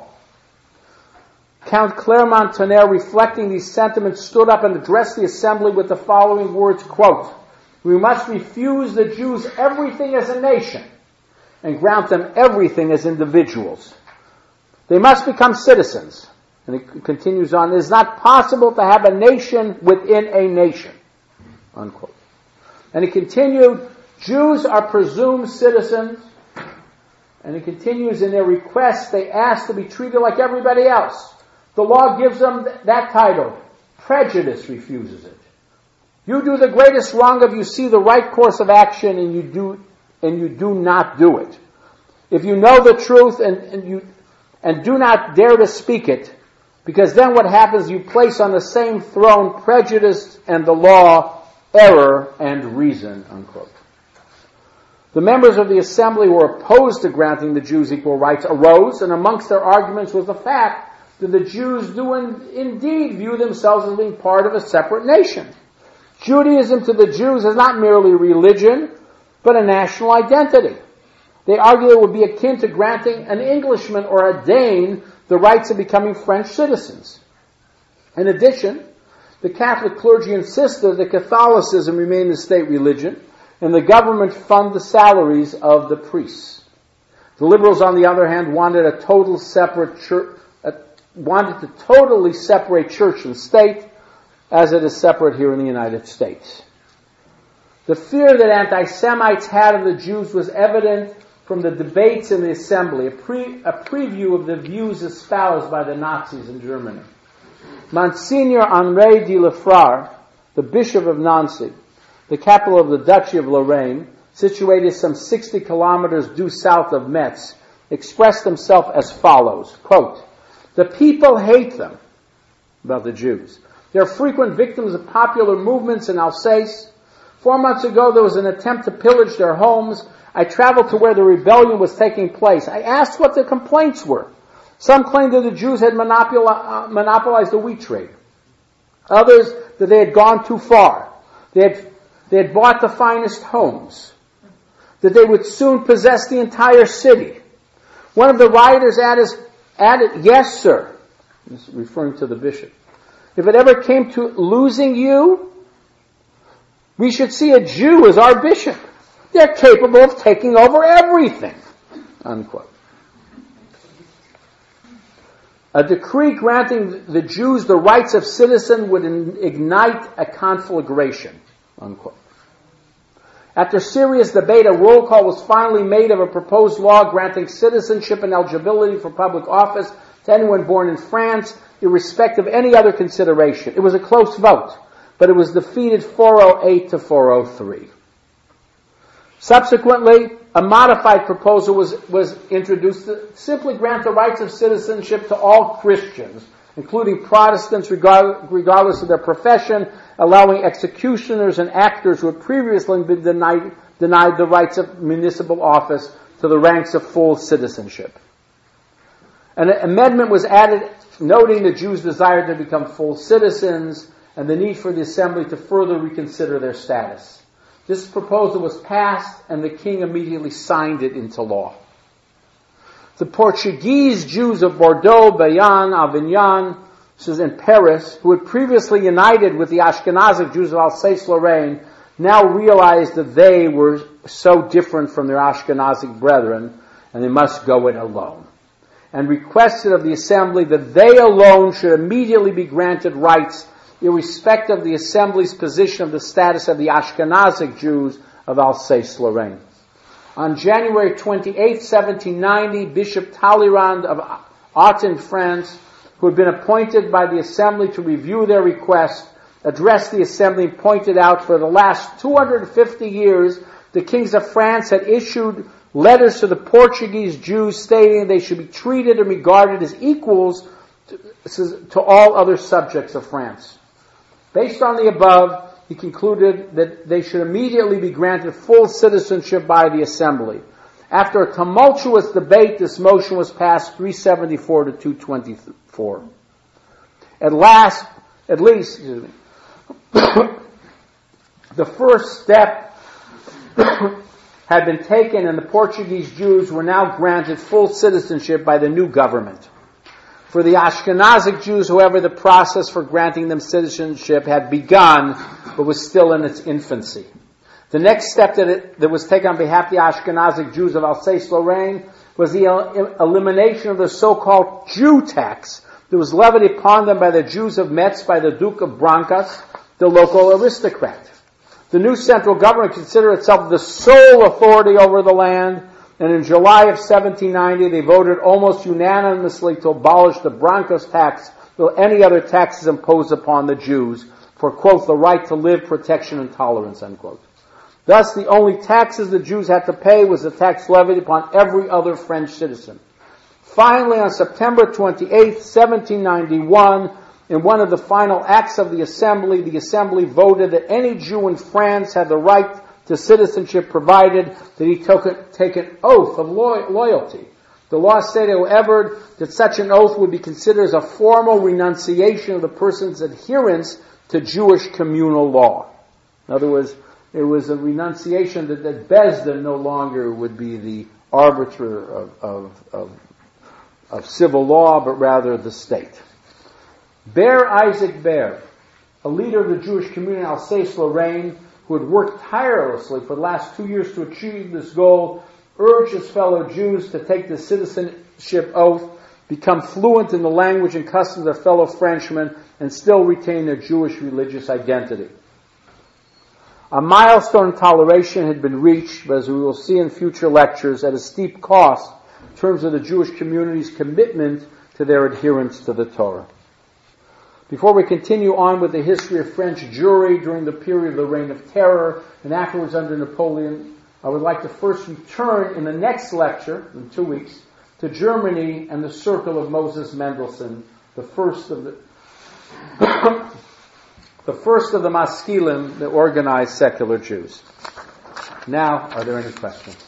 Count Clermont-Tonnerre, reflecting these sentiments, stood up and addressed the Assembly with the following words, quote, we must refuse the Jews everything as a nation and grant them everything as individuals. They must become citizens. And it continues on, it is not possible to have a nation within a nation. Unquote. And it continued, Jews are presumed citizens. And it continues in their request, they ask to be treated like everybody else. The law gives them th- that title. Prejudice refuses it. You do the greatest wrong if you see the right course of action and you do and you do not do it. If you know the truth and, and you and do not dare to speak it, because then what happens, you place on the same throne prejudice and the law, error and reason, unquote. The members of the assembly who were opposed to granting the Jews equal rights arose, and amongst their arguments was the fact that the Jews do in, indeed view themselves as being part of a separate nation. Judaism to the Jews is not merely religion, but a national identity. They argue it would be akin to granting an Englishman or a Dane the rights of becoming French citizens. In addition, the Catholic clergy insisted that Catholicism remain the state religion, and the government fund the salaries of the priests. The liberals, on the other hand, wanted a total separate church, uh, wanted to totally separate church and state, as it is separate here in the United States. The fear that anti-Semites had of the Jews was evident from the debates in the assembly, a, pre, a preview of the views espoused by the Nazis in Germany. Monsignor Henri de Lefrare, the Bishop of Nancy, the capital of the Duchy of Lorraine, situated some sixty kilometers due south of Metz, expressed himself as follows, quote, "The people hate them," about the Jews. "They're frequent victims of popular movements in Alsace. Four months ago there was an attempt to pillage their homes. I traveled to where the rebellion was taking place. I asked what the complaints were. Some claimed that the Jews had monopoli- monopolized the wheat trade. Others that they had gone too far. They had They had bought the finest homes, that they would soon possess the entire city. One of the rioters added, added, yes, sir, this is referring to the bishop. If it ever came to losing you, we should see a Jew as our bishop. They're capable of taking over everything, unquote. A decree granting the Jews the rights of citizen would ignite a conflagration, unquote. After serious debate, a roll call was finally made of a proposed law granting citizenship and eligibility for public office to anyone born in France, irrespective of any other consideration. It was a close vote, but it was defeated four oh eight to four oh three. Subsequently, a modified proposal was, was introduced to simply grant the rights of citizenship to all Christians, including Protestants, regard, regardless of their profession, allowing executioners and actors who had previously been denied, denied the rights of municipal office to the ranks of full citizenship. An amendment was added noting the Jews' desire to become full citizens and the need for the assembly to further reconsider their status. This proposal was passed and the king immediately signed it into law. The Portuguese Jews of Bordeaux, Bayonne, Avignon, this is in Paris, who had previously united with the Ashkenazic Jews of Alsace-Lorraine, now realized that they were so different from their Ashkenazic brethren, and they must go it alone, and requested of the assembly that they alone should immediately be granted rights, irrespective of the assembly's position of the status of the Ashkenazic Jews of Alsace-Lorraine. On January twenty-eighth, seventeen ninety, Bishop Talleyrand of Autun, France, who had been appointed by the assembly to review their request, addressed the assembly and pointed out for the last two hundred fifty years, the kings of France had issued letters to the Portuguese Jews stating they should be treated and regarded as equals to, to all other subjects of France. Based on the above, he concluded that they should immediately be granted full citizenship by the assembly. After a tumultuous debate, this motion was passed three seventy-four to two twenty-four. At last, at least, excuse me, the first step had been taken and the Portuguese Jews were now granted full citizenship by the new government. For the Ashkenazic Jews, however, the process for granting them citizenship had begun, but was still in its infancy. The next step that, it, that was taken on behalf of the Ashkenazic Jews of Alsace-Lorraine was the el- elimination of the so-called Jew tax that was levied upon them by the Jews of Metz by the Duke of Brancas, the local aristocrat. The new central government considered itself the sole authority over the land, and in July of seventeen ninety they voted almost unanimously to abolish the Brancas tax or any other taxes imposed upon the Jews for, quote, the right to live, protection, and tolerance, unquote. Thus, the only taxes the Jews had to pay was the tax levied upon every other French citizen. Finally, on September twenty-eighth, seventeen ninety-one, in one of the final acts of the assembly, the assembly voted that any Jew in France had the right to citizenship provided that he took, take an oath of lo- loyalty. The law stated, however, that such an oath would be considered as a formal renunciation of the person's adherence to Jewish communal law. In other words, it was a renunciation that, that Bezdin no longer would be the arbiter of, of, of, of civil law, but rather the state. Ber Isaac Ber, a leader of the Jewish community in Alsace-Lorraine, who had worked tirelessly for the last two years to achieve this goal, urged his fellow Jews to take the citizenship oath, become fluent in the language and customs of their fellow Frenchmen, and still retain their Jewish religious identity. A milestone in toleration had been reached, but as we will see in future lectures, at a steep cost in terms of the Jewish community's commitment to their adherence to the Torah. Before we continue on with the history of French Jewry during the period of the Reign of Terror and afterwards under Napoleon, I would like to first return in the next lecture, in two weeks, to Germany and the circle of Moses Mendelssohn, the first of the the first of the Maskilim that organized secular Jews. Now, are there any questions?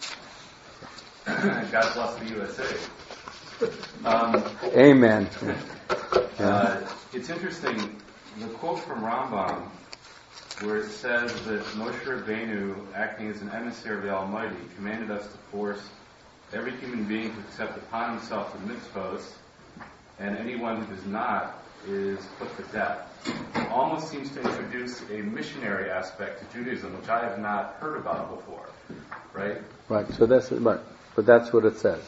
God bless the U S A. Um, Amen. Uh, it's interesting, the quote from Rambam, where it says that Moshe Rabbeinu, acting as an emissary of the Almighty, commanded us to force every human being to accept upon himself the mitzvos, and anyone who does not is put to death. It almost seems to introduce a missionary aspect to Judaism, which I have not heard about before. Right? Right. So that's right. But that's what it says.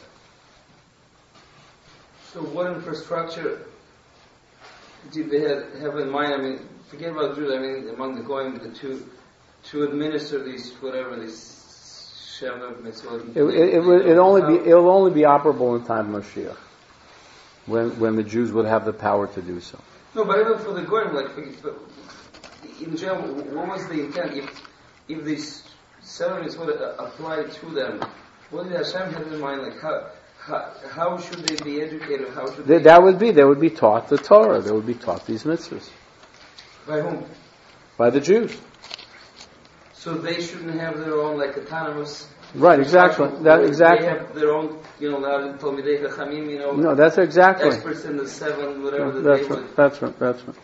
So what infrastructure did they have, have in mind? I mean, forget about Jews. I mean, among the Goyim, the to to administer these whatever these Sheva mitzvot. It, it, it will it only be it'll only be operable in time of Mashiach, when when the Jews would have the power to do so. No, but even for the Goyim, like for, for, in general, what was the intent? If if these seven mitzvot apply to them, what did Hashem have in mind? Like how? How, how should they be educated? How should they... That would be, they would be taught the Torah. They would be taught these mitzvahs. By whom? By the Jews. So they shouldn't have their own, like, autonomous... Right, exactly. That, exactly. They have their own, you know, Talmidei Chachamim, you know... No, that's exactly. Experts in the seven, whatever no, that that's they right, would... That's right, that's right.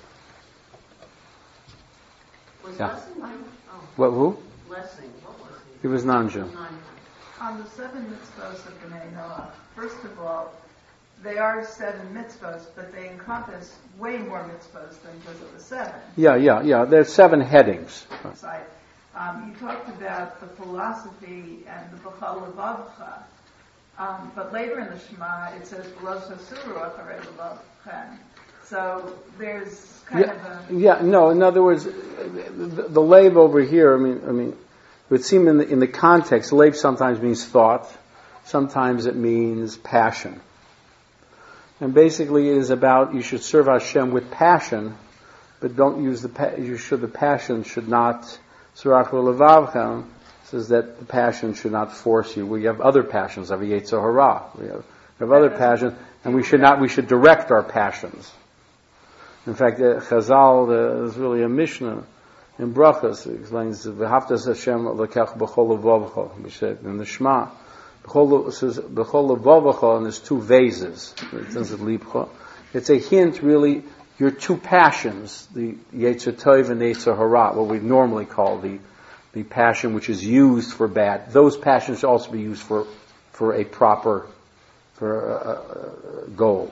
Was Yeah. Lessing? Oh. What, who? Lessing. What was he? He was non-Jew. On the seven mitzvahs of B'nai Noah, first of all, they are seven mitzvahs, but they encompass way more mitzvahs than just the seven. Yeah, yeah, yeah. There's seven headings. Right. Um, you talked about the philosophy and the B'chal Levavcha, um, but later in the Shema it says V'lo sasuru acharei levavchem. So there's kind yeah, of a... Yeah, no, in other words, the, the lave over here, I mean, I mean, it would seem in the, in the context, lave sometimes means thought, sometimes it means passion. And basically it is about, you should serve Hashem with passion, but don't use the, pa- you should, the passion should not, Surach Levavchem says that the passion should not force you. We have other passions, of Yetzer Hara. We have, we have other passions, and we should not, we should direct our passions. In fact, uh, Chazal, uh, is really a Mishnah, in Brachas, it explains V'haftas Hashem lekech b'chol levavcha. We said in the Shema, b'chol says b'chol levavcha, and there's two vases. It's a hint, really. Your two passions, the Yetzer Tov and Yetzer Hara, what we normally call the the passion which is used for bad. Those passions should also be used for for a proper for a, a goal.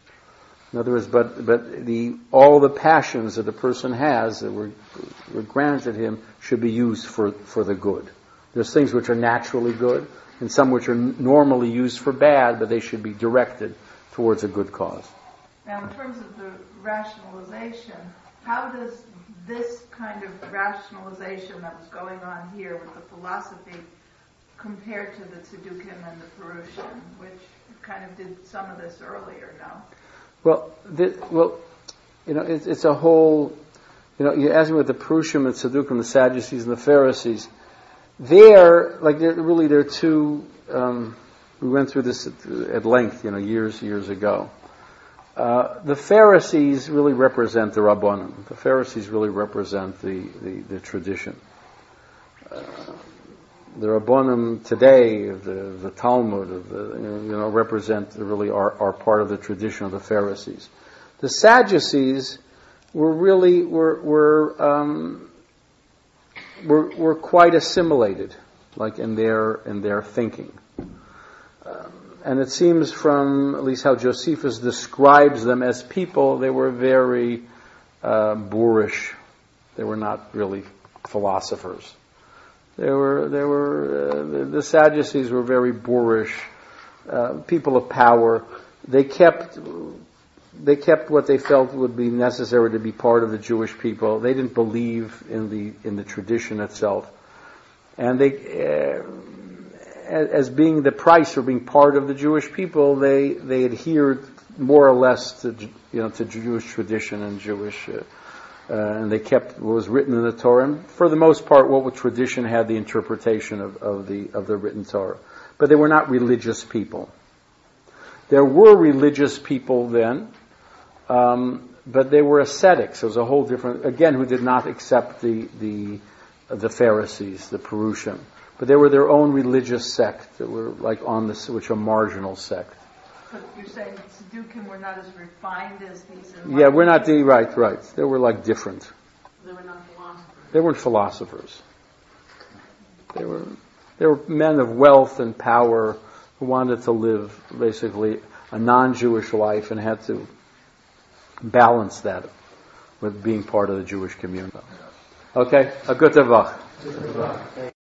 In other words, but but the all the passions that a person has that were, were granted him should be used for, for the good. There's things which are naturally good, and some which are n- normally used for bad, but they should be directed towards a good cause. Now, in terms of the rationalization, how does this kind of rationalization that was going on here with the philosophy compare to the Tzedukim and the Perushim, which kind of did some of this earlier, no? Well, this, well, you know, it's, it's a whole, you know, you ask me with the Perushim and Tzedukim, the Sadducees and the Pharisees. They're, like, they're really, they're two, um, We went through this at, at length, you know, years, years ago. Uh, the Pharisees really represent the Rabbanim. The Pharisees really represent the, the, the tradition. Uh, the Rabbanim today, the, the Talmud, of the, you know, represent really are, are part of the tradition of the Pharisees. The Sadducees were really were were um, were, were quite assimilated, like in their in their thinking. Um, and it seems from at least how Josephus describes them as people, they were very uh, boorish. They were not really philosophers. They were, they were, uh, the, the Sadducees were very boorish, uh, people of power. They kept, they kept what they felt would be necessary to be part of the Jewish people. They didn't believe in the, in the tradition itself. And they, uh, as being the price for being part of the Jewish people, they, they adhered more or less to, you know, to Jewish tradition and Jewish, uh, Uh, and they kept what was written in the Torah, and for the most part, what tradition had the interpretation of, of the of the written Torah. But they were not religious people. There were religious people then, um, but they were ascetics. It was a whole different, again, who did not accept the the the Pharisees, the Perushim, but they were their own religious sect that were like on this, which a marginal sect. But you're saying Tzaddukim were not as refined as these? Yeah, we're not the, right, right. They were like different. They were not philosophers. They weren't philosophers. They were, they were men of wealth and power who wanted to live basically a non-Jewish life and had to balance that with being part of the Jewish community. Okay? A good